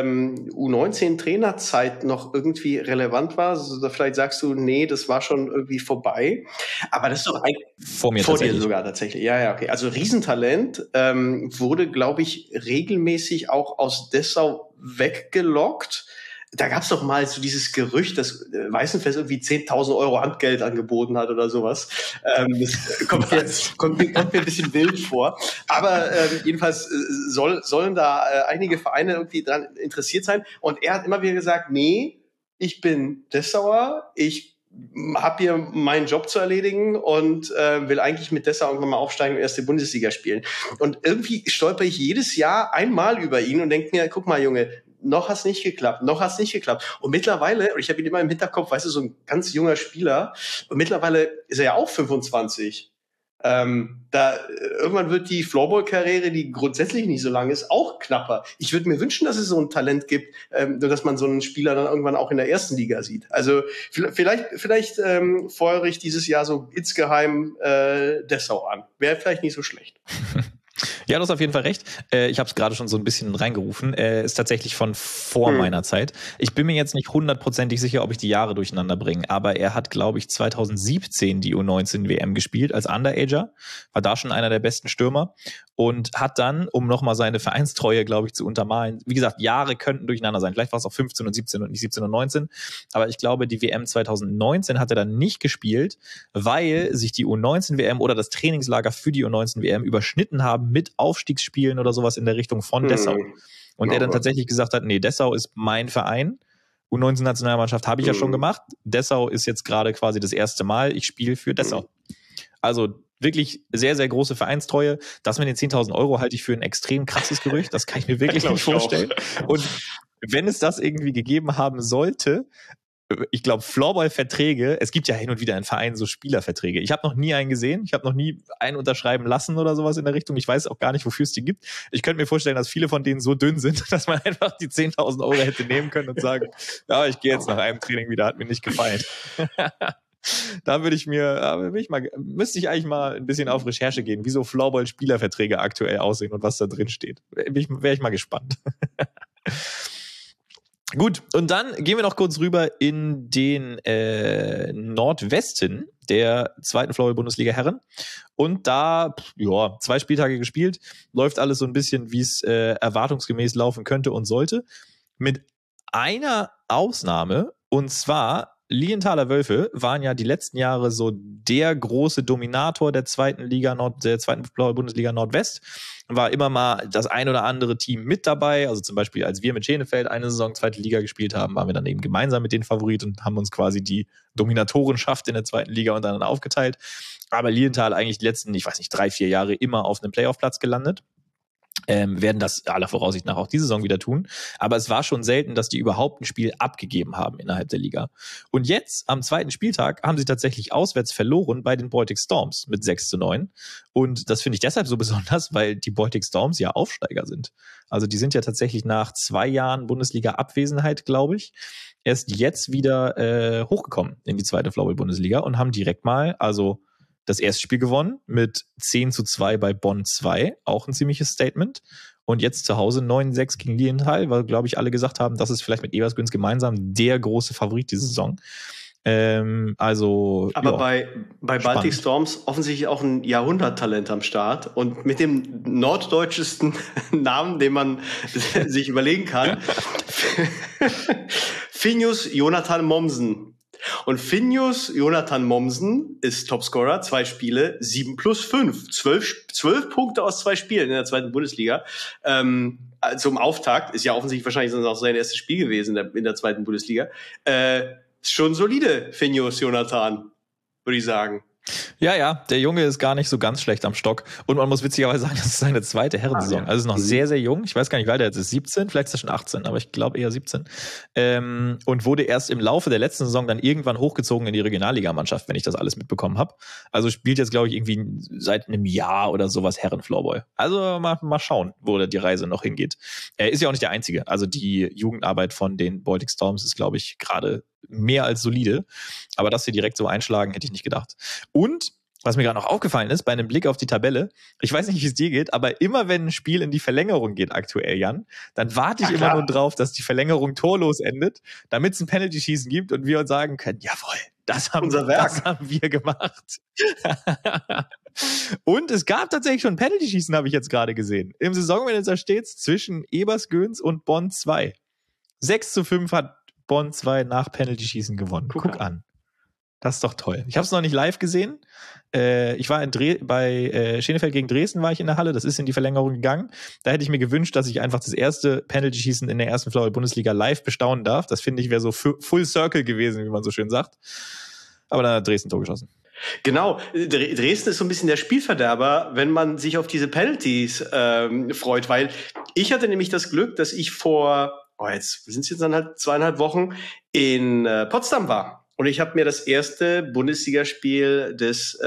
U19-Trainerzeit noch irgendwie relevant war. Also, vielleicht sagst du, nee, das war schon irgendwie vorbei. Aber das ist doch eigentlich vor dir sogar tatsächlich. Ja, okay. Also Riesentalent, wurde, glaube ich, regelmäßig auch aus Dessau weggelockt. Da gab's doch mal so dieses Gerücht, dass Weißenfels irgendwie 10.000 € Handgeld angeboten hat oder sowas. Das kommt mir ein bisschen wild vor. Aber jedenfalls sollen da einige Vereine irgendwie dran interessiert sein. Und er hat immer wieder gesagt, nee, ich bin Dessauer, ich habe hier meinen Job zu erledigen und will eigentlich mit Dessau irgendwann mal aufsteigen und erste Bundesliga spielen. Und irgendwie stolper ich jedes Jahr einmal über ihn und denke mir, guck mal, Junge, noch hat's nicht geklappt. Und mittlerweile, und ich habe ihn immer im Hinterkopf, weißt du, so ein ganz junger Spieler, und mittlerweile ist er ja auch 25. Irgendwann wird die Floorball-Karriere, die grundsätzlich nicht so lang ist, auch knapper. Ich würde mir wünschen, dass es so ein Talent gibt, dass man so einen Spieler dann irgendwann auch in der ersten Liga sieht. Also vielleicht feuere ich dieses Jahr so insgeheim Dessau an. Wäre vielleicht nicht so schlecht. Ja, du hast auf jeden Fall recht. Ich habe es gerade schon so ein bisschen reingerufen. Ist tatsächlich von vor meiner Zeit. Ich bin mir jetzt nicht 100%ig sicher, ob ich die Jahre durcheinander bringe, aber er hat, glaube ich, 2017 die U19-WM gespielt als Underager, war da schon einer der besten Stürmer und hat dann, um nochmal seine Vereinstreue, glaube ich, zu untermalen, wie gesagt, Jahre könnten durcheinander sein. Vielleicht war es auch 15 und 17 und nicht 17 und 19, aber ich glaube, die WM 2019 hat er dann nicht gespielt, weil sich die U19-WM oder das Trainingslager für die U19-WM überschnitten haben mit Aufstiegsspielen oder sowas in der Richtung von Dessau. Und er dann tatsächlich gesagt hat, nee, Dessau ist mein Verein. U19-Nationalmannschaft habe ich ja schon gemacht. Dessau ist jetzt gerade quasi das erste Mal. Ich spiele für Dessau. Also wirklich sehr, sehr große Vereinstreue. Das mit den 10.000 € halte ich für ein extrem krasses Gerücht. Das kann ich mir wirklich nicht vorstellen. Und wenn es das irgendwie gegeben haben sollte, ich glaube, Floorball-Verträge, es gibt ja hin und wieder in Vereinen so Spielerverträge. Ich habe noch nie einen gesehen, ich habe noch nie einen unterschreiben lassen oder sowas in der Richtung. Ich weiß auch gar nicht, wofür es die gibt. Ich könnte mir vorstellen, dass viele von denen so dünn sind, dass man einfach die 10.000 € hätte nehmen können und sagen, ja, ich gehe jetzt nach einem Training wieder, hat mir nicht gefallen. Da müsste ich eigentlich mal ein bisschen auf Recherche gehen, wie so Floorball-Spielerverträge aktuell aussehen und was da drin steht. Wäre ich mal gespannt. Gut, und dann gehen wir noch kurz rüber in den Nordwesten der zweiten Floorball-Bundesliga Herren. Und da, 2 Spieltage gespielt, läuft alles so ein bisschen, wie es erwartungsgemäß laufen könnte und sollte. Mit einer Ausnahme, und zwar Lilienthaler Wölfe waren ja die letzten Jahre so der große Dominator der zweiten Bundesliga Nordwest. War immer mal das ein oder andere Team mit dabei. Also zum Beispiel, als wir mit Schenefeld eine Saison zweite Liga gespielt haben, waren wir dann eben gemeinsam mit den Favorit und haben uns quasi die Dominatorenschaft in der zweiten Liga untereinander aufgeteilt. Aber Lilienthal eigentlich die letzten, 3-4 Jahre immer auf einem Playoff-Platz gelandet. Werden das aller Voraussicht nach auch diese Saison wieder tun. Aber es war schon selten, dass die überhaupt ein Spiel abgegeben haben innerhalb der Liga. Und jetzt, am zweiten Spieltag, haben sie tatsächlich auswärts verloren bei den Baltic Storms mit 6-9. Und das finde ich deshalb so besonders, weil die Baltic Storms ja Aufsteiger sind. Also die sind ja tatsächlich nach 2 Jahren Bundesliga-Abwesenheit, glaube ich, erst jetzt wieder hochgekommen in die zweite Floorball-Bundesliga und haben direkt mal, das erste Spiel gewonnen mit 10-2 bei Bonn 2, auch ein ziemliches Statement. Und jetzt zu Hause 9-6 gegen Lilienthal, weil, glaube ich, alle gesagt haben, das ist vielleicht mit Ebersgünz gemeinsam der große Favorit diese Saison. Aber bei Baltic Storms offensichtlich auch ein Jahrhunderttalent am Start und mit dem norddeutschesten Namen, den man sich überlegen kann. Finjus Jonathan Mommsen. Und Finjus Jonathan Mommsen ist Topscorer, 2 Spiele, 7+5, 12 Punkte aus 2 Spielen in der zweiten Bundesliga. Zum Auftakt, ist ja offensichtlich wahrscheinlich auch sein erstes Spiel gewesen in der zweiten Bundesliga. Schon solide, Finjus Jonathan, würde ich sagen. Ja, der Junge ist gar nicht so ganz schlecht am Stock. Und man muss witzigerweise sagen, das ist seine zweite Herrensaison. Also ist noch sehr, sehr jung. Ich weiß gar nicht, wie alt er jetzt ist. 17, vielleicht ist er schon 18, aber ich glaube eher 17. Und wurde erst im Laufe der letzten Saison dann irgendwann hochgezogen in die Regionalligamannschaft, wenn ich das alles mitbekommen habe. Also spielt jetzt, glaube ich, irgendwie seit einem Jahr oder sowas Herrenfloorball. Also mal schauen, wo die Reise noch hingeht. Er ist ja auch nicht der Einzige. Also die Jugendarbeit von den Baltic Storms ist, glaube ich, gerade mehr als solide. Aber dass sie direkt so einschlagen, hätte ich nicht gedacht. Und was mir gerade noch aufgefallen ist, bei einem Blick auf die Tabelle, ich weiß nicht, wie es dir geht, aber immer wenn ein Spiel in die Verlängerung geht aktuell, Jan, dann warte ich immer nur drauf, dass die Verlängerung torlos endet, damit es ein Penalty-Schießen gibt und wir uns sagen können, jawohl, das haben wir gemacht. Und es gab tatsächlich schon ein Penalty-Schießen, habe ich jetzt gerade gesehen. Im Saisonmanager steht es zwischen Ebersgöns und Bonn 2. 6-5 hat Bonn 2 nach Penalty-Schießen gewonnen. Guck an. Das ist doch toll. Ich habe es noch nicht live gesehen. Ich war bei Schenefeld gegen Dresden war ich in der Halle. Das ist in die Verlängerung gegangen. Da hätte ich mir gewünscht, dass ich einfach das erste Penalty-Schießen in der ersten Floorball-Bundesliga live bestaunen darf. Das finde ich wäre so Full Circle gewesen, wie man so schön sagt. Aber dann hat Dresden Tor geschossen. Genau, Dresden ist so ein bisschen der Spielverderber, wenn man sich auf diese Penalties freut, weil ich hatte nämlich das Glück, dass ich jetzt sind es jetzt dann halt 2,5 Wochen in Potsdam war. Und ich habe mir das erste Bundesligaspiel des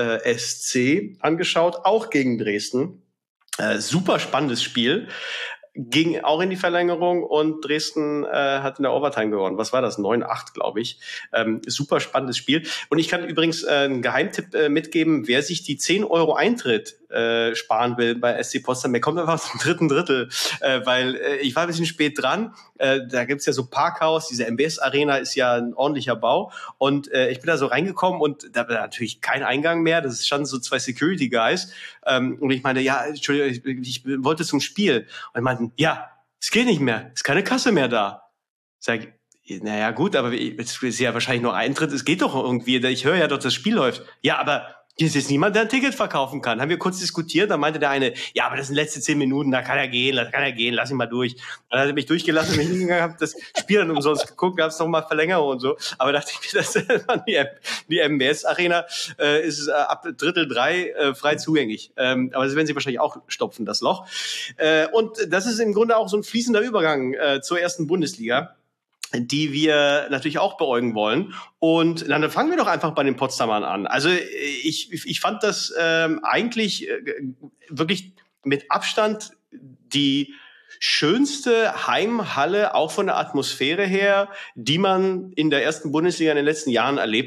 SC angeschaut, auch gegen Dresden. Super spannendes Spiel. Ging auch in die Verlängerung und Dresden hat in der Overtime gewonnen. Was war das? 9-8, glaube ich. Super spannendes Spiel. Und ich kann übrigens einen Geheimtipp mitgeben, wer sich die 10 Euro Eintritt sparen will bei SC Potsdam, der kommt einfach zum 3. Drittel, weil ich war ein bisschen spät dran. Da gibt's ja so Parkhaus, diese MBS-Arena ist ja ein ordentlicher Bau und ich bin da so reingekommen und da war natürlich kein Eingang mehr, das standen so 2 Security-Guys und ich meinte, ja, Entschuldigung, ich wollte zum Spiel und ich meinte, ja, es geht nicht mehr, ist keine Kasse mehr da. Sag, naja gut, aber es ist ja wahrscheinlich nur Eintritt, es geht doch irgendwie, ich höre ja doch, das Spiel läuft. Ja, aber hier ist jetzt niemand, der ein Ticket verkaufen kann. Haben wir kurz diskutiert, da meinte der eine, ja, aber das sind letzte 10 Minuten, da kann er gehen, lass ihn mal durch. Dann hat er mich durchgelassen, bin hingegangen, habe das Spiel dann umsonst geguckt, gab es noch mal Verlängerung und so. Aber dachte ich mir, die MBS-Arena ist ab Drittel 3 frei zugänglich. Aber das werden sie wahrscheinlich auch stopfen, das Loch. Und das ist im Grunde auch so ein fließender Übergang zur ersten Bundesliga, die wir natürlich auch beäugen wollen. Und dann fangen wir doch einfach bei den Potsdamern an. Also ich fand das eigentlich wirklich mit Abstand die schönste Heimhalle, auch von der Atmosphäre her, die man in der ersten Bundesliga in den letzten Jahren erlebt hat.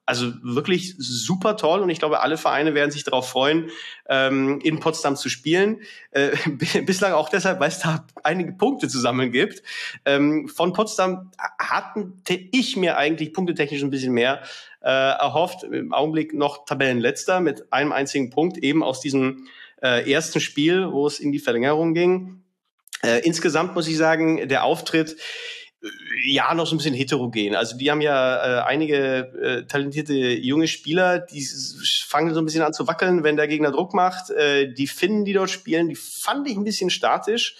Also wirklich super toll und ich glaube, alle Vereine werden sich darauf freuen, in Potsdam zu spielen. Bislang auch deshalb, weil es da einige Punkte zu sammeln gibt. Von Potsdam hatte ich mir eigentlich punktetechnisch ein bisschen mehr erhofft. Im Augenblick noch Tabellenletzter mit einem einzigen Punkt, eben aus diesem ersten Spiel, wo es in die Verlängerung ging. Insgesamt muss ich sagen, der Auftritt ja noch so ein bisschen heterogen. Also die haben ja einige talentierte junge Spieler, die fangen so ein bisschen an zu wackeln, wenn der Gegner Druck macht. Die Finnen, die dort spielen, die fand ich ein bisschen statisch.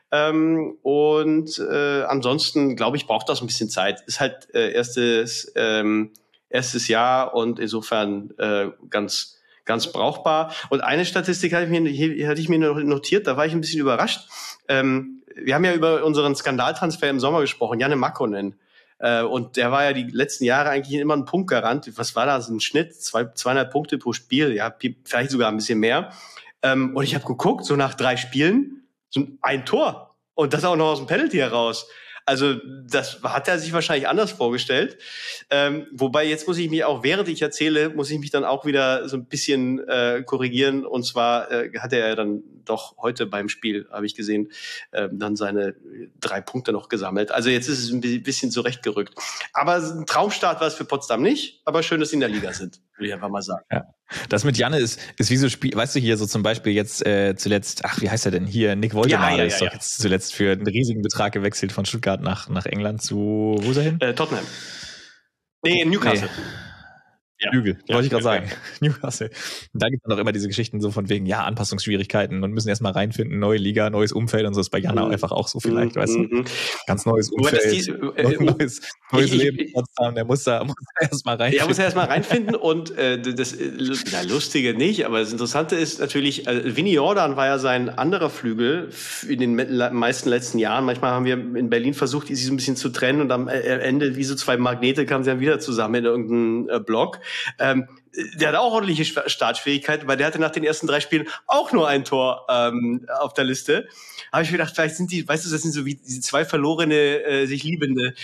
Ansonsten, glaube ich, braucht das ein bisschen Zeit. Ist halt erstes Jahr und insofern ganz brauchbar. Und eine Statistik hatte ich mir notiert, da war ich ein bisschen überrascht. Wir haben ja über unseren Skandaltransfer im Sommer gesprochen, Janne Makkonen. Und der war ja die letzten Jahre eigentlich immer ein Punktgarant. Was war das? Ein Schnitt? 200 Punkte pro Spiel, ja, vielleicht sogar ein bisschen mehr. Und ich habe geguckt, so nach 3 Spielen, so ein Tor. Und das auch noch aus dem Penalty heraus. Also das hat er sich wahrscheinlich anders vorgestellt. Wobei jetzt muss ich mich auch, während ich erzähle, muss ich mich dann auch wieder so ein bisschen korrigieren. Und zwar hat er dann doch heute beim Spiel, habe ich gesehen, dann seine 3 Punkte noch gesammelt. Also jetzt ist es ein bisschen zurechtgerückt. Aber ein Traumstart war es für Potsdam nicht. Aber schön, dass sie in der Liga sind, würde ich einfach mal sagen. Ja. Das mit Janne ist wie so Spiel, weißt du, hier so zum Beispiel jetzt zuletzt, wie heißt er denn hier? Nick Woltemade ist doch jetzt zuletzt für einen riesigen Betrag gewechselt von Stuttgart nach England zu, wo ist er hin? Tottenham. Nee, Newcastle. Nee. Ja. Lüge, wollte ich gerade sagen. Newcastle. Und da gibt es dann auch immer diese Geschichten so von wegen, ja, Anpassungsschwierigkeiten und müssen erstmal reinfinden, neue Liga, neues Umfeld und so ist bei Janne einfach auch so vielleicht, weißt du? Ganz neues Umfeld, neues Leben. Der muss da erstmal reinfinden. Er muss erstmal reinfinden und das Lustige nicht, aber das Interessante ist natürlich, Vinny Jordan war ja sein anderer Flügel in den meisten letzten Jahren. Manchmal haben wir in Berlin versucht, sie so ein bisschen zu trennen und am Ende wie so 2 Magnete kamen sie dann wieder zusammen in irgendeinen Block. Der hat auch ordentliche Startschwierigkeiten, weil der hatte nach den ersten 3 Spielen auch nur ein Tor auf der Liste. Habe ich mir gedacht, vielleicht sind die, weißt du, das sind so wie diese 2 verlorene, sich Liebende,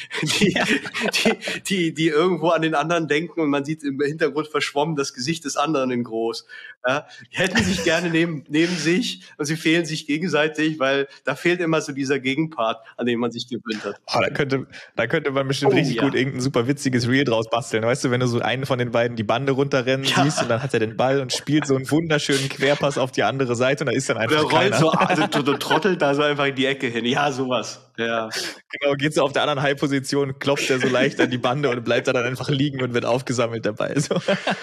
die irgendwo an den anderen denken und man sieht im Hintergrund verschwommen das Gesicht des anderen in groß. Ja, die hätten sich gerne neben sich und sie fehlen sich gegenseitig, weil da fehlt immer so dieser Gegenpart, an den man sich gewöhnt hat. Oh, da könnte man bestimmt richtig gut irgendein super witziges Reel draus basteln. Weißt du, wenn du so einen von den beiden die Bande runterrennen siehst und dann hat er den Ball und spielt so einen wunderschönen Querpass auf die andere Seite und da ist dann einfach keiner. So, also trottelt da so einfach in die Ecke hin. Ja, sowas. Ja. Genau, geht so auf der anderen Halbposition, klopft er so leicht an die Bande und bleibt dann einfach liegen und wird aufgesammelt dabei. So.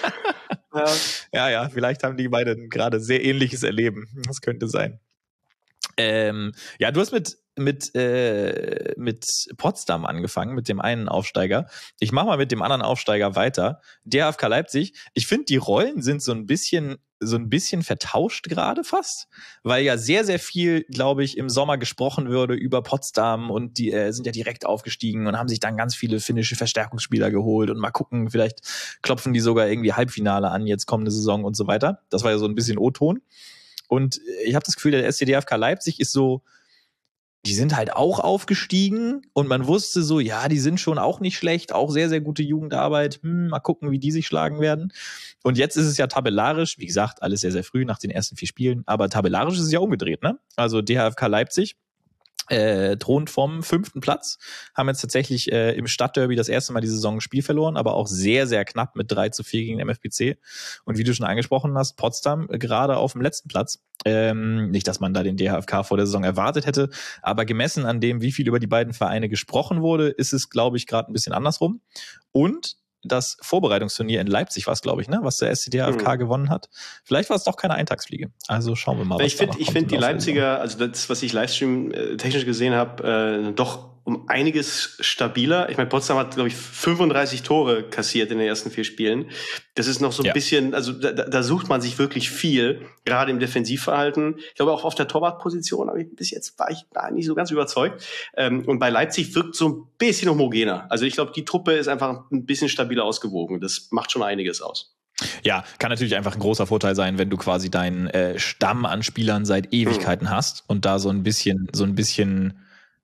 Ja, vielleicht haben die beiden gerade sehr ähnliches Erleben. Das könnte sein. Ja, du hast mit Potsdam angefangen, mit dem einen Aufsteiger. Ich mache mal mit dem anderen Aufsteiger weiter. Der AFK Leipzig. Ich finde, die Rollen sind so ein bisschen vertauscht gerade fast, weil ja sehr, sehr viel, glaube ich, im Sommer gesprochen würde über Potsdam und die sind ja direkt aufgestiegen und haben sich dann ganz viele finnische Verstärkungsspieler geholt und mal gucken, vielleicht klopfen die sogar irgendwie Halbfinale an, jetzt kommende Saison und so weiter. Das war ja so ein bisschen O-Ton. Und ich habe das Gefühl, der SC AFK Leipzig ist so, die sind halt auch aufgestiegen und man wusste so, ja, die sind schon auch nicht schlecht, auch sehr, sehr gute Jugendarbeit. Mal gucken, wie die sich schlagen werden. Und jetzt ist es ja tabellarisch, wie gesagt, alles sehr, sehr früh nach den ersten 4 Spielen, aber tabellarisch ist es ja umgedreht, ne? Also DHFK Leipzig thront vom 5. Platz, haben jetzt tatsächlich im Stadtderby das erste Mal die Saison ein Spiel verloren, aber auch sehr, sehr knapp mit 3-4 gegen den MFPC. Und wie du schon angesprochen hast, Potsdam gerade auf dem letzten Platz. Nicht, dass man da den DHFK vor der Saison erwartet hätte, aber gemessen an dem, wie viel über die beiden Vereine gesprochen wurde, ist es, glaube ich, gerade ein bisschen andersrum. Und das Vorbereitungsturnier in Leipzig war es, glaube ich, ne, was der SC-DHFK gewonnen hat. Vielleicht war es doch keine Eintagsfliege. Also schauen wir mal. Ich finde die Leipziger, also das, was ich Livestream technisch gesehen habe, doch um einiges stabiler. Ich meine, Potsdam hat, glaube ich, 35 Tore kassiert in den ersten 4 Spielen. Das ist noch so ein bisschen, also da sucht man sich wirklich viel, gerade im Defensivverhalten. Ich glaube, auch auf der Torwartposition, aber bis jetzt war ich da nicht so ganz überzeugt. Und bei Leipzig wirkt so ein bisschen homogener. Also ich glaube, die Truppe ist einfach ein bisschen stabiler ausgewogen. Das macht schon einiges aus. Ja, kann natürlich einfach ein großer Vorteil sein, wenn du quasi deinen Stamm an Spielern seit Ewigkeiten hast und da so ein bisschen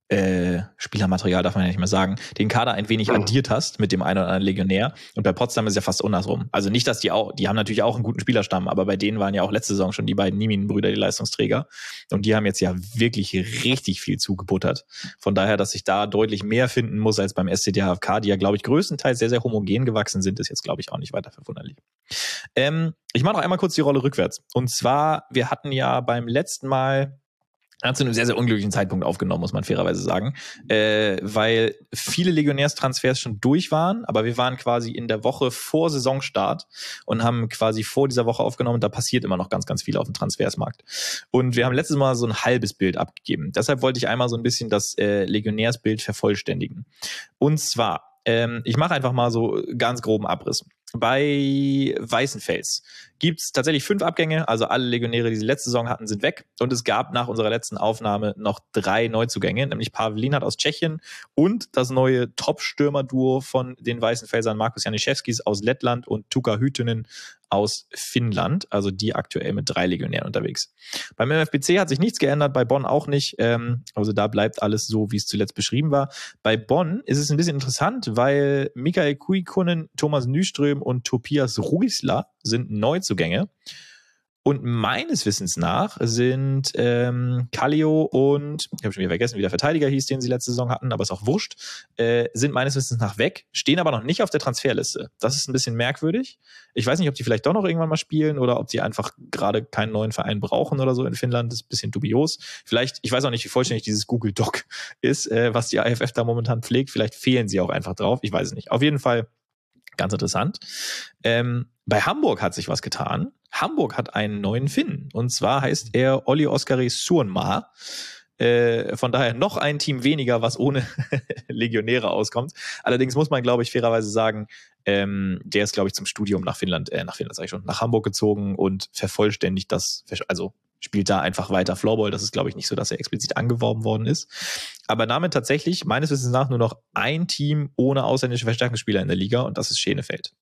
Spielermaterial darf man ja nicht mehr sagen, den Kader ein wenig addiert hast mit dem einen oder anderen Legionär. Und bei Potsdam ist es ja fast andersrum. Also nicht, dass die haben natürlich auch einen guten Spielerstamm, aber bei denen waren ja auch letzte Saison schon die beiden Niemin-Brüder die Leistungsträger. Und die haben jetzt ja wirklich richtig viel zugebuttert. Von daher, dass sich da deutlich mehr finden muss als beim SC HFK, die ja, glaube ich, größtenteils sehr, sehr homogen gewachsen sind, ist jetzt, glaube ich, auch nicht weiter verwunderlich. Ich mache noch einmal kurz die Rolle rückwärts. Und zwar, wir hatten ja beim letzten Mal zu einem sehr, sehr unglücklichen Zeitpunkt aufgenommen, muss man fairerweise sagen, weil viele Legionärstransfers schon durch waren, aber wir waren quasi in der Woche vor Saisonstart und haben quasi vor dieser Woche aufgenommen. Da passiert immer noch ganz, ganz viel auf dem Transfersmarkt. Und wir haben letztes Mal so ein halbes Bild abgegeben. Deshalb wollte ich einmal so ein bisschen das Legionärsbild vervollständigen. Und zwar, ich mache einfach mal so ganz groben Abriss. Bei Weißenfels gibt's tatsächlich 5 Abgänge, also alle Legionäre, die sie letzte Saison hatten, sind weg. Und es gab nach unserer letzten Aufnahme noch 3 Neuzugänge, nämlich Pavel Linhart aus Tschechien und das neue Top-Stürmer-Duo von den Weißenfelsern, Markus Janiszewskis aus Lettland und Tuukka Hyttynen aus Finnland, also die aktuell mit 3 Legionären unterwegs. Beim MFBC hat sich nichts geändert, bei Bonn auch nicht, also da bleibt alles so, wie es zuletzt beschrieben war. Bei Bonn ist es ein bisschen interessant, weil Mikael Kuikkonen, Thomas Nyström und Tobias Ruisler sind Neuzugänge. Und meines Wissens nach sind Kallio und, ich habe schon wieder vergessen, wie der Verteidiger hieß, den sie letzte Saison hatten, aber ist auch wurscht, sind meines Wissens nach weg, stehen aber noch nicht auf der Transferliste. Das ist ein bisschen merkwürdig. Ich weiß nicht, ob die vielleicht doch noch irgendwann mal spielen oder ob die einfach gerade keinen neuen Verein brauchen oder so in Finnland. Das ist ein bisschen dubios. Vielleicht, ich weiß auch nicht, wie vollständig dieses Google Doc ist, was die AFF da momentan pflegt. Vielleicht fehlen sie auch einfach drauf. Ich weiß es nicht. Auf jeden Fall ganz interessant. Bei Hamburg hat sich was getan. Hamburg hat einen neuen Finnen. Und zwar heißt er Olli Oskari Suonmaa. Von daher noch ein Team weniger, was ohne Legionäre auskommt. Allerdings muss man, glaube ich, fairerweise sagen, der ist, glaube ich, zum Studium nach Finnland sage ich schon, nach Hamburg gezogen und vervollständigt das, also spielt da einfach weiter Floorball. Das ist, glaube ich, nicht so, dass er explizit angeworben worden ist. Aber damit tatsächlich meines Wissens nach nur noch ein Team ohne ausländische Verstärkungsspieler in der Liga und das ist Schenefeld.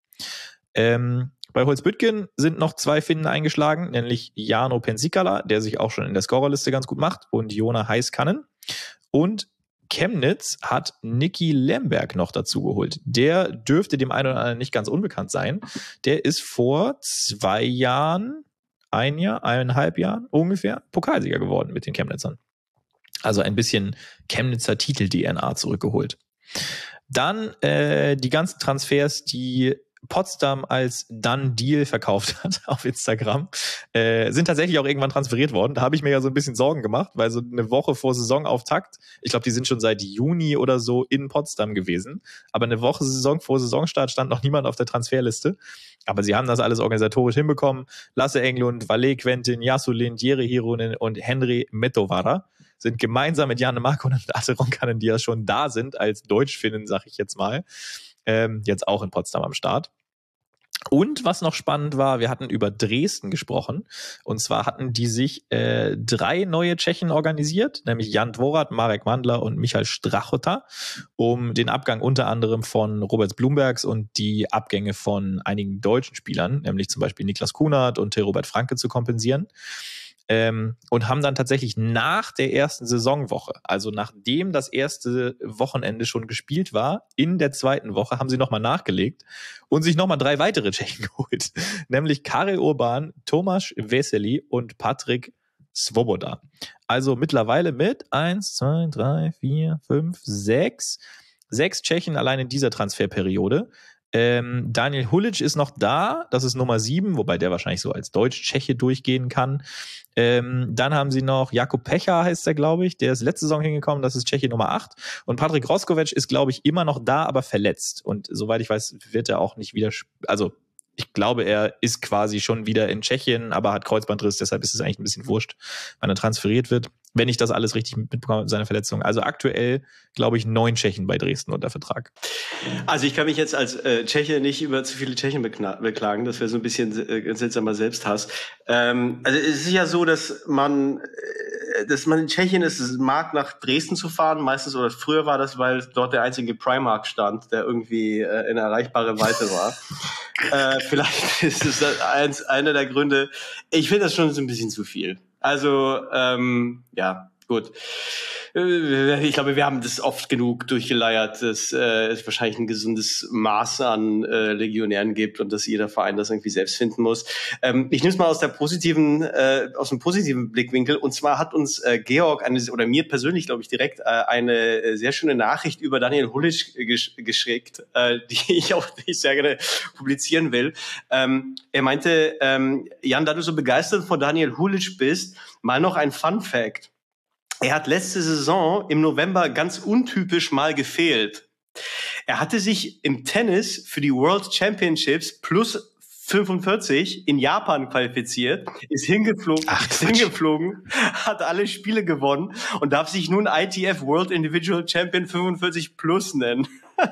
Bei Holzbüttgen sind noch 2 Finnen eingeschlagen, nämlich Jarno Pensikala, der sich auch schon in der Scorerliste ganz gut macht, und Jona Heiskanen. Und Chemnitz hat Niki Lemberg noch dazu geholt. Der dürfte dem einen oder anderen nicht ganz unbekannt sein. Der ist vor 2 Jahren, 1,5 Jahren ungefähr, Pokalsieger geworden mit den Chemnitzern. Also ein bisschen Chemnitzer Titel-DNA zurückgeholt. Dann die ganzen Transfers, die Potsdam als Done Deal verkauft hat auf Instagram, sind tatsächlich auch irgendwann transferiert worden. Da habe ich mir ja so ein bisschen Sorgen gemacht, weil so eine Woche vor Saisonauftakt, ich glaube, die sind schon seit Juni oder so in Potsdam gewesen, aber eine Woche vor Saisonstart stand noch niemand auf der Transferliste. Aber sie haben das alles organisatorisch hinbekommen. Lasse Englund, Valle Quentin, Yasulin, Jere Hironen und Henry Metovara sind gemeinsam mit Janne Markonen und Atte Ronkanen, die ja schon da sind, als Deutschfinnen, sag ich jetzt mal, jetzt auch in Potsdam am Start. Und was noch spannend war, wir hatten über Dresden gesprochen. Und zwar hatten die sich 3 neue Tschechen organisiert, nämlich Jan Dvorak, Marek Mandler und Michal Strachota, um den Abgang unter anderem von Roberts Blumbergs und die Abgänge von einigen deutschen Spielern, nämlich zum Beispiel Niklas Kunert und Robert Franke, zu kompensieren. Und haben dann tatsächlich nach der ersten Saisonwoche, also nachdem das erste Wochenende schon gespielt war, in der zweiten Woche haben sie nochmal nachgelegt und sich nochmal 3 weitere Tschechen geholt, nämlich Karel Urban, Tomáš Vesely und Patrik Svoboda. Also mittlerweile mit 1, 2, 3, 4, 5, 6 Tschechen allein in dieser Transferperiode. Daniel Hulic ist noch da, das ist Nummer 7, wobei der wahrscheinlich so als Deutsch-Tscheche durchgehen kann. Dann haben sie noch Jakub Pecha, heißt der, glaube ich, der ist letzte Saison hingekommen, das ist Tscheche Nummer 8. Und Patrik Roskovic ist, glaube ich, immer noch da, aber verletzt. Und soweit ich weiß, wird er auch nicht wieder, also ich glaube, er ist quasi schon wieder in Tschechien, aber hat Kreuzbandriss, deshalb ist es eigentlich ein bisschen wurscht, wann er transferiert wird, wenn ich das alles richtig mitbekomme mit seiner Verletzung. Also aktuell, glaube ich, 9 Tschechen bei Dresden unter Vertrag. Also ich kann mich jetzt als Tscheche nicht über zu viele Tschechen beklagen, das wäre so ein bisschen seltsamer Selbsthass. Also es ist ja so, dass man in Tschechien ist, es mag, nach Dresden zu fahren, meistens, oder früher war das, weil dort der einzige Primark stand, der irgendwie in erreichbare Weite war. Vielleicht ist es einer der Gründe. Ich finde das schon so ein bisschen zu viel. Also, ja, gut. Ich glaube, wir haben das oft genug durchgeleiert, dass es wahrscheinlich ein gesundes Maß an Legionären gibt und dass jeder Verein das irgendwie selbst finden muss. Ich nehme es mal aus dem positiven Blickwinkel. Und zwar hat uns Georg oder mir persönlich, glaube ich, direkt eine sehr schöne Nachricht über Daniel Hulic geschickt, die ich sehr gerne publizieren will. Er meinte, Jan, da du so begeistert von Daniel Hulic bist, mal noch ein Fun Fact. Er hat letzte Saison im November ganz untypisch mal gefehlt. Er hatte sich im Tennis für die World Championships plus 45 in Japan qualifiziert, ist hingeflogen, hat alle Spiele gewonnen und darf sich nun ITF World Individual Champion 45 plus nennen.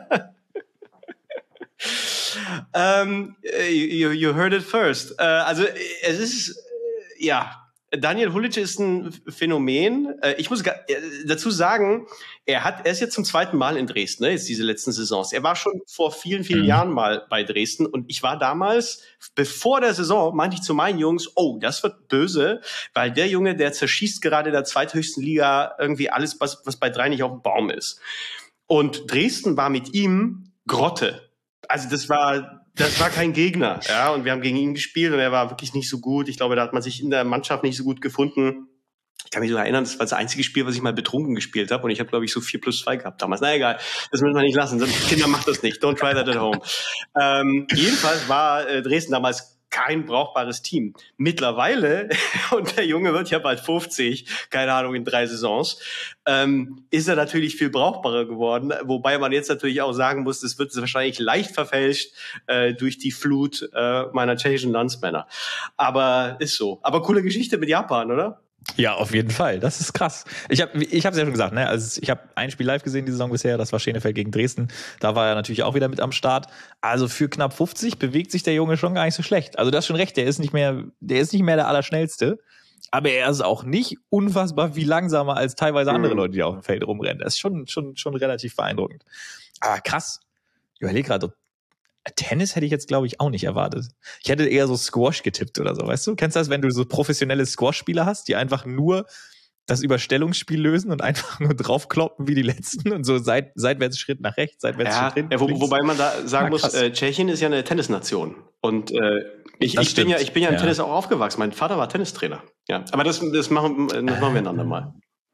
You heard it first. Also es ist, Daniel Hulic ist ein Phänomen. Ich muss dazu sagen, er ist jetzt zum zweiten Mal in Dresden, ne, jetzt diese letzten Saisons. Er war schon vor vielen, vielen Jahren mal bei Dresden und ich war damals, bevor der Saison, meinte ich zu meinen Jungs, oh, das wird böse, weil der Junge, der zerschießt gerade in der zweithöchsten Liga irgendwie alles, was bei 3 nicht auf dem Baum ist. Und Dresden war mit ihm Grotte. Also das war kein Gegner, ja, und wir haben gegen ihn gespielt und er war wirklich nicht so gut. Ich glaube, da hat man sich in der Mannschaft nicht so gut gefunden. Ich kann mich sogar erinnern, das war das einzige Spiel, was ich mal betrunken gespielt habe und ich habe, glaube ich, so 4+2 gehabt damals. Na egal, das müssen wir nicht lassen. Kinder, macht das nicht. Don't try that at home. Jedenfalls war Dresden damals kein brauchbares Team. Mittlerweile, und der Junge wird ja bald 50, keine Ahnung, in 3 Saisons, ist er natürlich viel brauchbarer geworden, wobei man jetzt natürlich auch sagen muss, das wird wahrscheinlich leicht verfälscht durch die Flut meiner tschechischen Landsmänner. Aber ist so. Aber coole Geschichte mit Japan, oder? Ja, auf jeden Fall. Das ist krass. Ich habe es ja schon gesagt, ne? Also ich habe ein Spiel live gesehen die Saison bisher, das war Schenefeld gegen Dresden. Da war er natürlich auch wieder mit am Start. Also für knapp 50 bewegt sich der Junge schon gar nicht so schlecht. Also du hast schon recht, der ist nicht mehr der Allerschnellste. Aber er ist auch nicht unfassbar viel langsamer als teilweise andere Leute, die auf dem Feld rumrennen. Das ist schon relativ beeindruckend. Aber krass. Ich überlege gerade, Tennis hätte ich jetzt, glaube ich, auch nicht erwartet. Ich hätte eher so Squash getippt oder so, weißt du? Kennst du das, wenn du so professionelle Squash-Spieler hast, die einfach nur das Überstellungsspiel lösen und einfach nur draufkloppen wie die Letzten und so seitwärts Schritt nach rechts, seitwärts Schritt hin. Ja, wobei man da sagen muss, Tschechien ist ja eine Tennisnation. Und ich bin ja im Tennis auch aufgewachsen. Mein Vater war Tennistrainer. Ja, aber das machen wir ein andermal.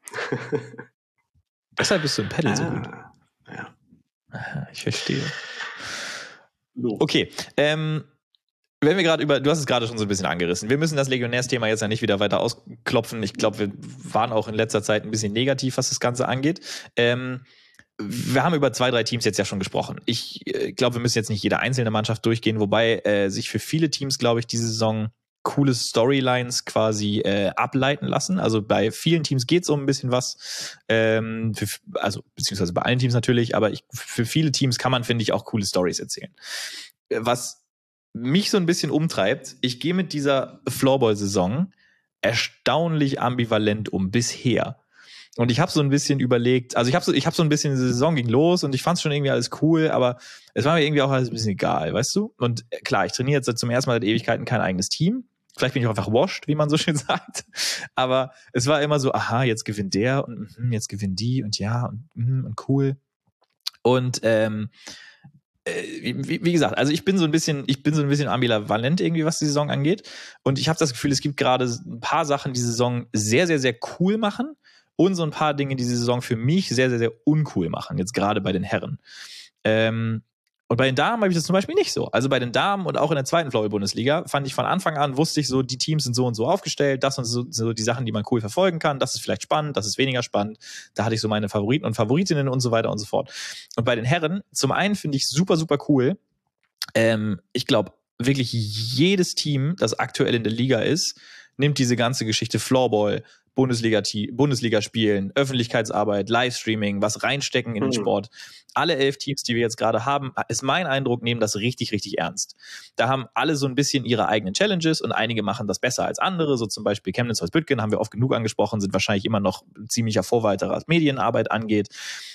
Deshalb bist du im Paddel so gut. Ja. Aha, ich verstehe. Okay, wenn wir gerade du hast es gerade schon so ein bisschen angerissen. Wir müssen das Legionärsthema jetzt ja nicht wieder weiter ausklopfen. Ich glaube, wir waren auch in letzter Zeit ein bisschen negativ, was das Ganze angeht. Wir haben über 2, 3 Teams jetzt ja schon gesprochen. Ich glaube, wir müssen jetzt nicht jede einzelne Mannschaft durchgehen, wobei sich für viele Teams, glaube ich, diese Saison coole Storylines quasi ableiten lassen. Also bei vielen Teams geht es um ein bisschen was, beziehungsweise bei allen Teams natürlich, aber für viele Teams kann man, finde ich, auch coole Storys erzählen. Was mich so ein bisschen umtreibt, ich gehe mit dieser Floorball-Saison erstaunlich ambivalent um bisher. Und ich habe so ein bisschen überlegt, also ich habe so ein bisschen, die Saison ging los und ich fand es schon irgendwie alles cool, aber es war mir irgendwie auch alles ein bisschen egal, weißt du? Und klar, ich trainiere jetzt zum ersten Mal seit Ewigkeiten kein eigenes Team. Vielleicht bin ich auch einfach washed, wie man so schön sagt. Aber es war immer so, aha, jetzt gewinnt der und jetzt gewinnen die und ja und cool. Und wie gesagt, also ich bin so ein bisschen ambivalent irgendwie, was die Saison angeht. Und ich habe das Gefühl, es gibt gerade ein paar Sachen, die Saison sehr, sehr, sehr cool machen und so ein paar Dinge, die Saison für mich sehr, sehr, sehr uncool machen. Jetzt gerade bei den Herren. Und bei den Damen habe ich das zum Beispiel nicht so. Also bei den Damen und auch in der zweiten Floorball-Bundesliga fand ich von Anfang an, wusste ich so, die Teams sind so und so aufgestellt, das sind so die Sachen, die man cool verfolgen kann, das ist vielleicht spannend, das ist weniger spannend, da hatte ich so meine Favoriten und Favoritinnen und so weiter und so fort. Und bei den Herren, zum einen finde ich super, super cool, ich glaube, wirklich jedes Team, das aktuell in der Liga ist, nimmt diese ganze Geschichte Floorball, Bundesliga spielen, Öffentlichkeitsarbeit, Livestreaming, was reinstecken in den Sport. Alle 11 Teams, die wir jetzt gerade haben, ist mein Eindruck, nehmen das richtig, richtig ernst. Da haben alle so ein bisschen ihre eigenen Challenges und einige machen das besser als andere, so zum Beispiel Chemnitz Holzbüttgen, haben wir oft genug angesprochen, sind wahrscheinlich immer noch ziemlicher Vorreiter, was Medienarbeit angeht.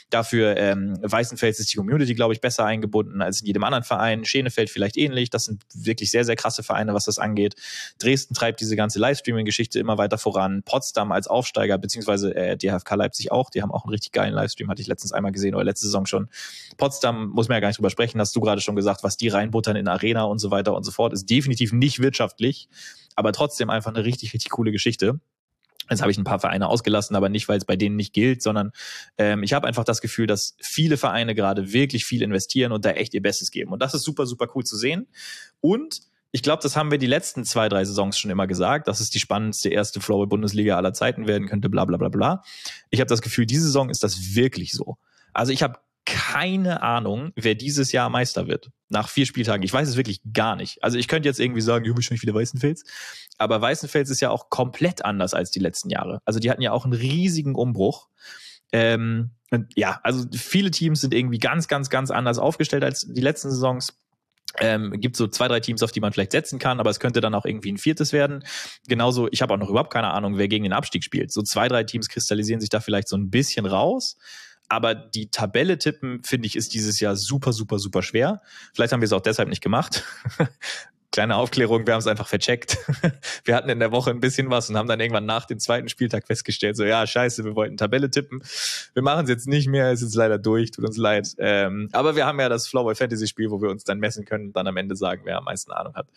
Dafür Weißenfels ist die Community, glaube ich, besser eingebunden als in jedem anderen Verein. Schenefeld vielleicht ähnlich. Das sind wirklich sehr, sehr krasse Vereine, was das angeht. Dresden treibt diese ganze Livestreaming-Geschichte immer weiter voran. Potsdam als Aufsteiger, beziehungsweise DHFK Leipzig auch. Die haben auch einen richtig geilen Livestream, hatte ich letztens einmal gesehen oder letzte Saison schon. Potsdam muss man ja gar nicht drüber sprechen, hast du gerade schon gesagt, was die reinbuttern in Arena und so weiter und so fort, ist definitiv nicht wirtschaftlich, aber trotzdem einfach eine richtig, richtig coole Geschichte. Jetzt habe ich ein paar Vereine ausgelassen, aber nicht, weil es bei denen nicht gilt, sondern ich habe einfach das Gefühl, dass viele Vereine gerade wirklich viel investieren und da echt ihr Bestes geben. Und das ist super, super cool zu sehen. Und ich glaube, das haben wir die letzten 2-3 Saisons schon immer gesagt, dass es die spannendste erste Floorball-Bundesliga aller Zeiten werden könnte, bla bla bla bla. Ich habe das Gefühl, diese Saison ist das wirklich so. Also ich habe keine Ahnung, wer dieses Jahr Meister wird. Nach 4 Spieltagen. Ich weiß es wirklich gar nicht. Also ich könnte jetzt irgendwie sagen, ich bin schon nicht wieder Weißenfels. Aber Weißenfels ist ja auch komplett anders als die letzten Jahre. Also die hatten ja auch einen riesigen Umbruch. Und ja, also viele Teams sind irgendwie ganz, ganz, ganz anders aufgestellt als die letzten Saisons. Gibt so 2-3 Teams, auf die man vielleicht setzen kann, aber es könnte dann auch irgendwie ein 4. werden. Genauso, ich habe auch noch überhaupt keine Ahnung, wer gegen den Abstieg spielt. So 2-3 Teams kristallisieren sich da vielleicht so ein bisschen raus. Aber die Tabelle tippen, finde ich, ist dieses Jahr super, super, super schwer. Vielleicht haben wir es auch deshalb nicht gemacht. Kleine Aufklärung, wir haben es einfach vercheckt. Wir hatten in der Woche ein bisschen was und haben dann irgendwann nach dem 2. Spieltag festgestellt, so ja, scheiße, wir wollten Tabelle tippen. Wir machen es jetzt nicht mehr, es ist leider durch, tut uns leid. Aber wir haben ja das Floorball Fantasy Spiel, wo wir uns dann messen können und dann am Ende sagen, wer am meisten Ahnung hat.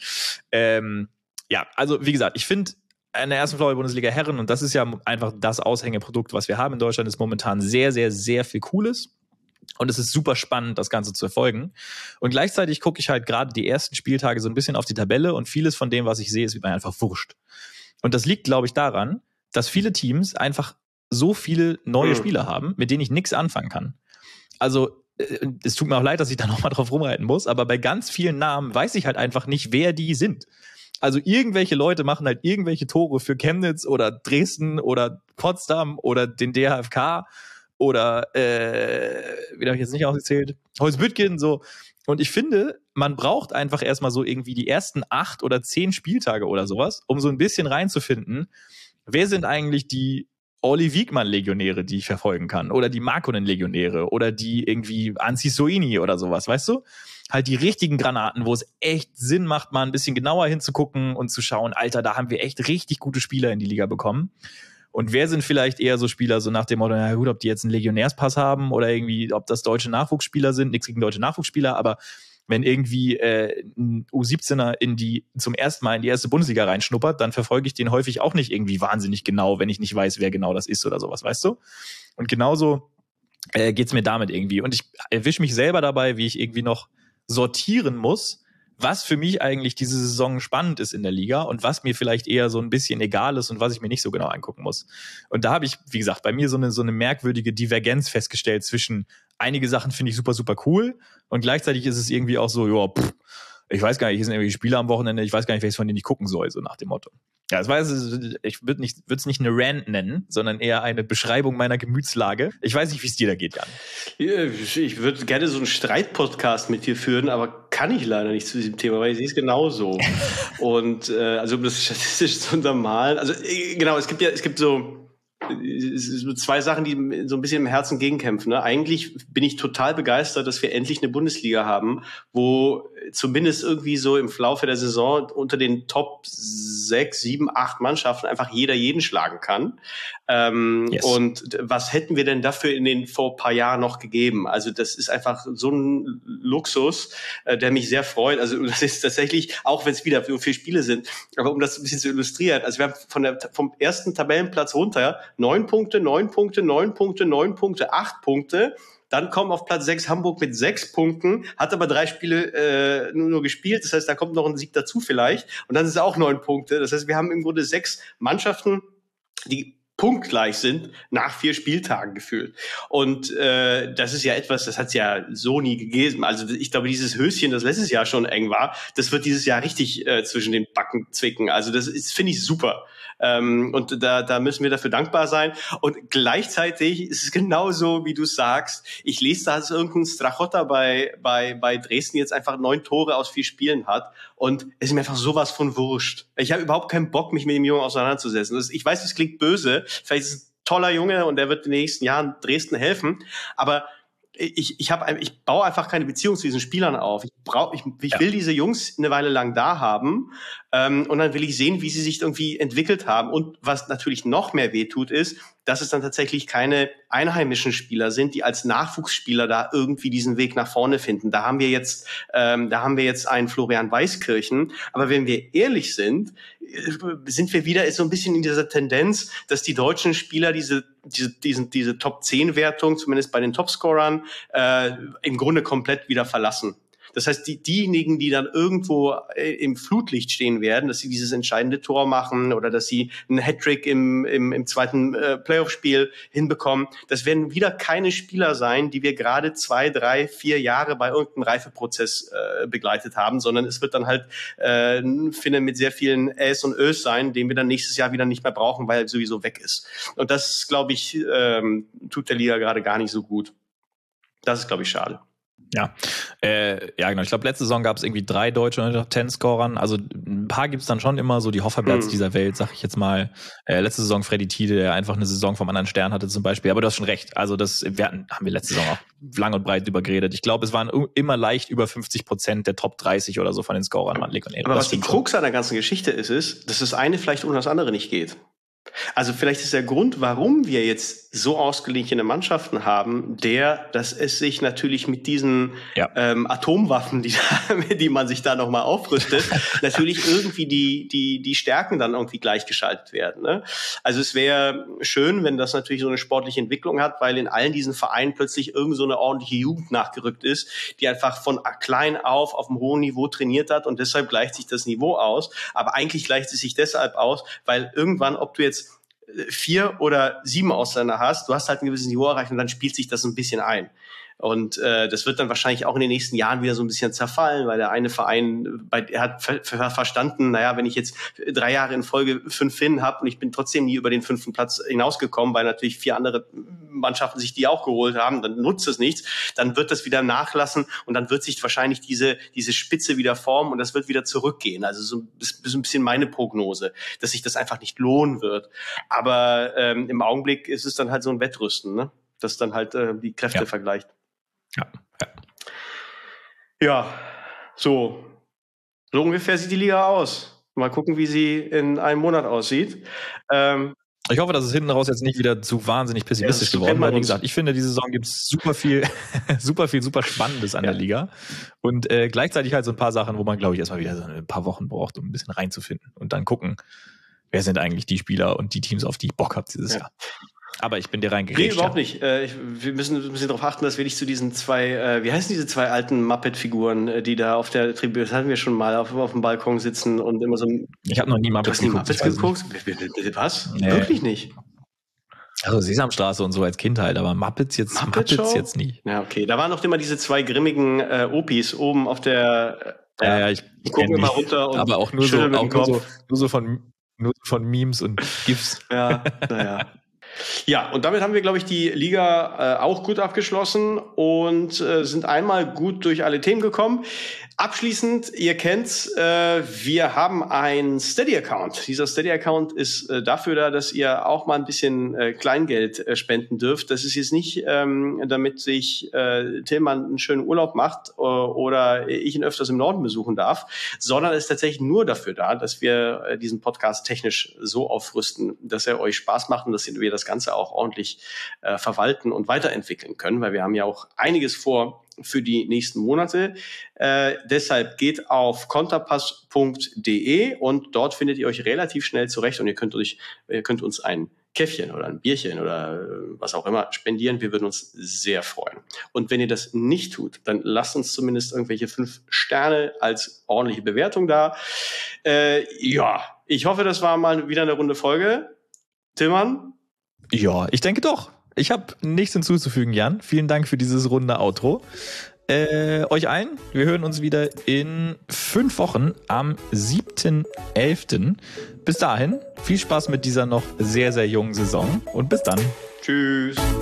Ja, also wie gesagt, ich finde, in der ersten Floorball-Bundesliga Herren, und das ist ja einfach das Aushängeprodukt, was wir haben in Deutschland, ist momentan sehr, sehr, sehr viel Cooles. Und es ist super spannend, das Ganze zu verfolgen. Und gleichzeitig gucke ich halt gerade die ersten Spieltage so ein bisschen auf die Tabelle und vieles von dem, was ich sehe, ist mir einfach wurscht. Und das liegt, glaube ich, daran, dass viele Teams einfach so viele neue Spieler haben, mit denen ich nichts anfangen kann. Also es tut mir auch leid, dass ich da nochmal drauf rumreiten muss, aber bei ganz vielen Namen weiß ich halt einfach nicht, wer die sind. Also irgendwelche Leute machen halt irgendwelche Tore für Chemnitz oder Dresden oder Potsdam oder den DHFK oder, wie habe ich jetzt nicht ausgezählt, Holzbüttgen, so. Und ich finde, man braucht einfach erstmal so irgendwie die ersten 8 oder 10 Spieltage oder sowas, um so ein bisschen reinzufinden, wer sind eigentlich die Olli Wiegmann-Legionäre, die ich verfolgen kann, oder die Markonen-Legionäre, oder die irgendwie Anzi Soini oder sowas, weißt du? Halt die richtigen Granaten, wo es echt Sinn macht, mal ein bisschen genauer hinzugucken und zu schauen, Alter, da haben wir echt richtig gute Spieler in die Liga bekommen. Und wer sind vielleicht eher so Spieler, so nach dem Motto, na gut, ob die jetzt einen Legionärspass haben oder irgendwie, ob das deutsche Nachwuchsspieler sind, nichts gegen deutsche Nachwuchsspieler, aber wenn irgendwie ein U17er zum ersten Mal in die erste Bundesliga reinschnuppert, dann verfolge ich den häufig auch nicht irgendwie wahnsinnig genau, wenn ich nicht weiß, wer genau das ist oder sowas, weißt du? Und genauso geht's mir damit irgendwie. Und ich erwische mich selber dabei, wie ich irgendwie noch sortieren muss, was für mich eigentlich diese Saison spannend ist in der Liga und was mir vielleicht eher so ein bisschen egal ist und was ich mir nicht so genau angucken muss. Und da habe ich, wie gesagt, bei mir so eine merkwürdige Divergenz festgestellt zwischen einige Sachen finde ich super, super cool und gleichzeitig ist es irgendwie auch so, ja, ich weiß gar nicht, hier sind irgendwie Spiele am Wochenende, ich weiß gar nicht, welches von denen ich gucken soll, so nach dem Motto. Ja, das weiß ich würde es nicht eine Rant nennen, sondern eher eine Beschreibung meiner Gemütslage. Ich weiß nicht, wie es dir da geht, Jan. Ich würde gerne so einen Streitpodcast mit dir führen, aber kann ich leider nicht zu diesem Thema, weil ich sehe es genauso. Und also um das statistisch zu untermalen, also genau, es gibt so 2 Sachen, die so ein bisschen im Herzen gegenkämpfen. Ne? Eigentlich bin ich total begeistert, dass wir endlich eine Bundesliga haben, wo zumindest irgendwie so im Laufe der Saison unter den Top 6, 7, 8 Mannschaften einfach jeder jeden schlagen kann. Yes. Und was hätten wir denn dafür vor ein paar Jahren noch gegeben? Also das ist einfach so ein Luxus, der mich sehr freut. Also das ist tatsächlich, auch wenn es wieder 4 Spiele sind, aber um das ein bisschen zu illustrieren, also wir haben vom ersten Tabellenplatz runter 9 Punkte, 9 Punkte, 9 Punkte, 9 Punkte, 8 Punkte. Dann kommen auf Platz 6 Hamburg mit 6 Punkten, hat aber 3 Spiele nur gespielt. Das heißt, da kommt noch ein Sieg dazu vielleicht. Und dann sind es auch 9 Punkte. Das heißt, wir haben im Grunde 6 Mannschaften, die punktgleich sind nach 4 Spieltagen gefühlt. Und das ist ja etwas, das hat es ja so nie gegeben. Also ich glaube, dieses Höschen, das letztes Jahr schon eng war, das wird dieses Jahr richtig zwischen den Backen zwicken. Also das finde ich super. Und da müssen wir dafür dankbar sein. Und gleichzeitig ist es genauso, wie du sagst. Ich lese, dass irgendein Strachotta bei Dresden jetzt einfach 9 Tore aus 4 Spielen hat. Und es ist mir einfach sowas von wurscht. Ich habe überhaupt keinen Bock, mich mit dem Jungen auseinanderzusetzen. Ich weiß, es klingt böse. Vielleicht ist es toller Junge und der wird in den nächsten Jahren Dresden helfen. Aber ich baue einfach keine Beziehung zu diesen Spielern auf. Ich will diese Jungs eine Weile lang da haben, und dann will ich sehen, wie sie sich irgendwie entwickelt haben. Und was natürlich noch mehr wehtut, ist, dass es dann tatsächlich keine einheimischen Spieler sind, die als Nachwuchsspieler da irgendwie diesen Weg nach vorne finden. Da haben wir jetzt einen Florian Weiskirchen. Aber wenn wir ehrlich sind wir wieder so ein bisschen in dieser Tendenz, dass die deutschen Spieler diese Top-10-Wertung, zumindest bei den Topscorern, im Grunde komplett wieder verlassen. Das heißt, diejenigen, die dann irgendwo im Flutlicht stehen werden, dass sie dieses entscheidende Tor machen oder dass sie einen Hattrick im zweiten Playoff-Spiel hinbekommen, das werden wieder keine Spieler sein, die wir gerade 2, 3, 4 Jahre bei irgendeinem Reifeprozess begleitet haben, sondern es wird dann halt Finne mit sehr vielen Äs und Ös sein, den wir dann nächstes Jahr wieder nicht mehr brauchen, weil er sowieso weg ist. Und das, glaube ich, tut der Liga gerade gar nicht so gut. Das ist, glaube ich, schade. Ja, genau. Ich glaube, letzte Saison gab es irgendwie 3 deutsche unter Top-10-Scorern. Also ein paar gibt's dann schon immer, so die Hofferberts dieser Welt, sag ich jetzt mal. Letzte Saison Freddy Tiede, der einfach eine Saison vom anderen Stern hatte zum Beispiel. Aber du hast schon recht. Also haben wir letzte Saison auch lang und breit drüber geredet. Ich glaube, es waren immer leicht über 50% der Top 30 oder so von den Scorern. Aber was die Krux an der ganzen Geschichte ist, dass das eine vielleicht ohne das andere nicht geht. Also vielleicht ist der Grund, warum wir jetzt so ausgeglichene Mannschaften haben, dass es sich natürlich mit diesen Atomwaffen, die man sich da nochmal aufrüstet, natürlich irgendwie die Stärken dann irgendwie gleichgeschaltet werden. Ne? Also es wäre schön, wenn das natürlich so eine sportliche Entwicklung hat, weil in allen diesen Vereinen plötzlich irgend so eine ordentliche Jugend nachgerückt ist, die einfach von klein auf einem hohen Niveau trainiert hat und deshalb gleicht sich das Niveau aus. Aber eigentlich gleicht es sich deshalb aus, weil irgendwann, ob du jetzt 4 oder 7 Ausländer hast, du hast halt ein gewisses Niveau erreicht und dann spielt sich das ein bisschen ein. Und das wird dann wahrscheinlich auch in den nächsten Jahren wieder so ein bisschen zerfallen, weil der eine Verein, er hat verstanden, naja, wenn ich jetzt 3 Jahre in Folge 5 Finnen habe und ich bin trotzdem nie über den 5. Platz hinausgekommen, weil natürlich 4 andere Mannschaften sich die auch geholt haben, dann nutzt es nichts, dann wird das wieder nachlassen und dann wird sich wahrscheinlich diese Spitze wieder formen und das wird wieder zurückgehen. Also das ist ein bisschen meine Prognose, dass sich das einfach nicht lohnen wird. Aber im Augenblick ist es dann halt so ein Wettrüsten, ne? Das dann halt die Kräfte vergleicht. Ja, so ungefähr sieht die Liga aus. Mal gucken, wie sie in einem Monat aussieht. Ich hoffe, dass es hinten raus jetzt nicht wieder zu wahnsinnig pessimistisch geworden ist. Weil, wie gesagt, ich finde, diese Saison gibt es super Spannendes an der Liga. Und gleichzeitig halt so ein paar Sachen, wo man, glaube ich, erstmal wieder so ein paar Wochen braucht, um ein bisschen reinzufinden. Und dann gucken, wer sind eigentlich die Spieler und die Teams, auf die ich Bock habe dieses Jahr. Aber ich bin dir reingeredet. Nee, überhaupt nicht. Wir müssen ein bisschen darauf achten, dass wir nicht zu diesen 2, wie heißen diese 2 alten Muppet-Figuren, die da auf der Tribüne, das hatten wir schon mal, auf dem Balkon sitzen und immer so. Ich habe noch nie Muppets geguckt. Du hast nie Muppets geguckt? Was? Nee. Wirklich nicht? Also Sesamstraße und so als Kind halt, aber Muppets jetzt nicht. Ja, okay. Da waren noch immer diese 2 grimmigen Opis oben auf der. Ich gucke mal runter und aber auch nur so von Memes und GIFs. Ja, naja. Ja, und damit haben wir, glaube ich, die Liga auch gut abgeschlossen und sind einmal gut durch alle Themen gekommen. Abschließend, ihr kennt's, wir haben einen Steady-Account. Dieser Steady-Account ist dafür da, dass ihr auch mal ein bisschen Kleingeld spenden dürft. Das ist jetzt nicht, damit sich Tillmann einen schönen Urlaub macht oder ich ihn öfters im Norden besuchen darf, sondern ist tatsächlich nur dafür da, dass wir diesen Podcast technisch so aufrüsten, dass er euch Spaß macht und dass wir das Ganze auch ordentlich verwalten und weiterentwickeln können, weil wir haben ja auch einiges vor für die nächsten Monate. Deshalb geht auf konterpass.de und dort findet ihr euch relativ schnell zurecht und ihr könnt uns ein Käffchen oder ein Bierchen oder was auch immer spendieren. Wir würden uns sehr freuen. Und wenn ihr das nicht tut, dann lasst uns zumindest irgendwelche 5 Sterne als ordentliche Bewertung da. Ich hoffe, das war mal wieder eine runde Folge. Tillmann? Ja, ich denke doch. Ich habe nichts hinzuzufügen, Jan. Vielen Dank für dieses runde Outro. Euch allen, wir hören uns wieder in 5 Wochen am 7.11. Bis dahin, viel Spaß mit dieser noch sehr, sehr jungen Saison und bis dann. Tschüss.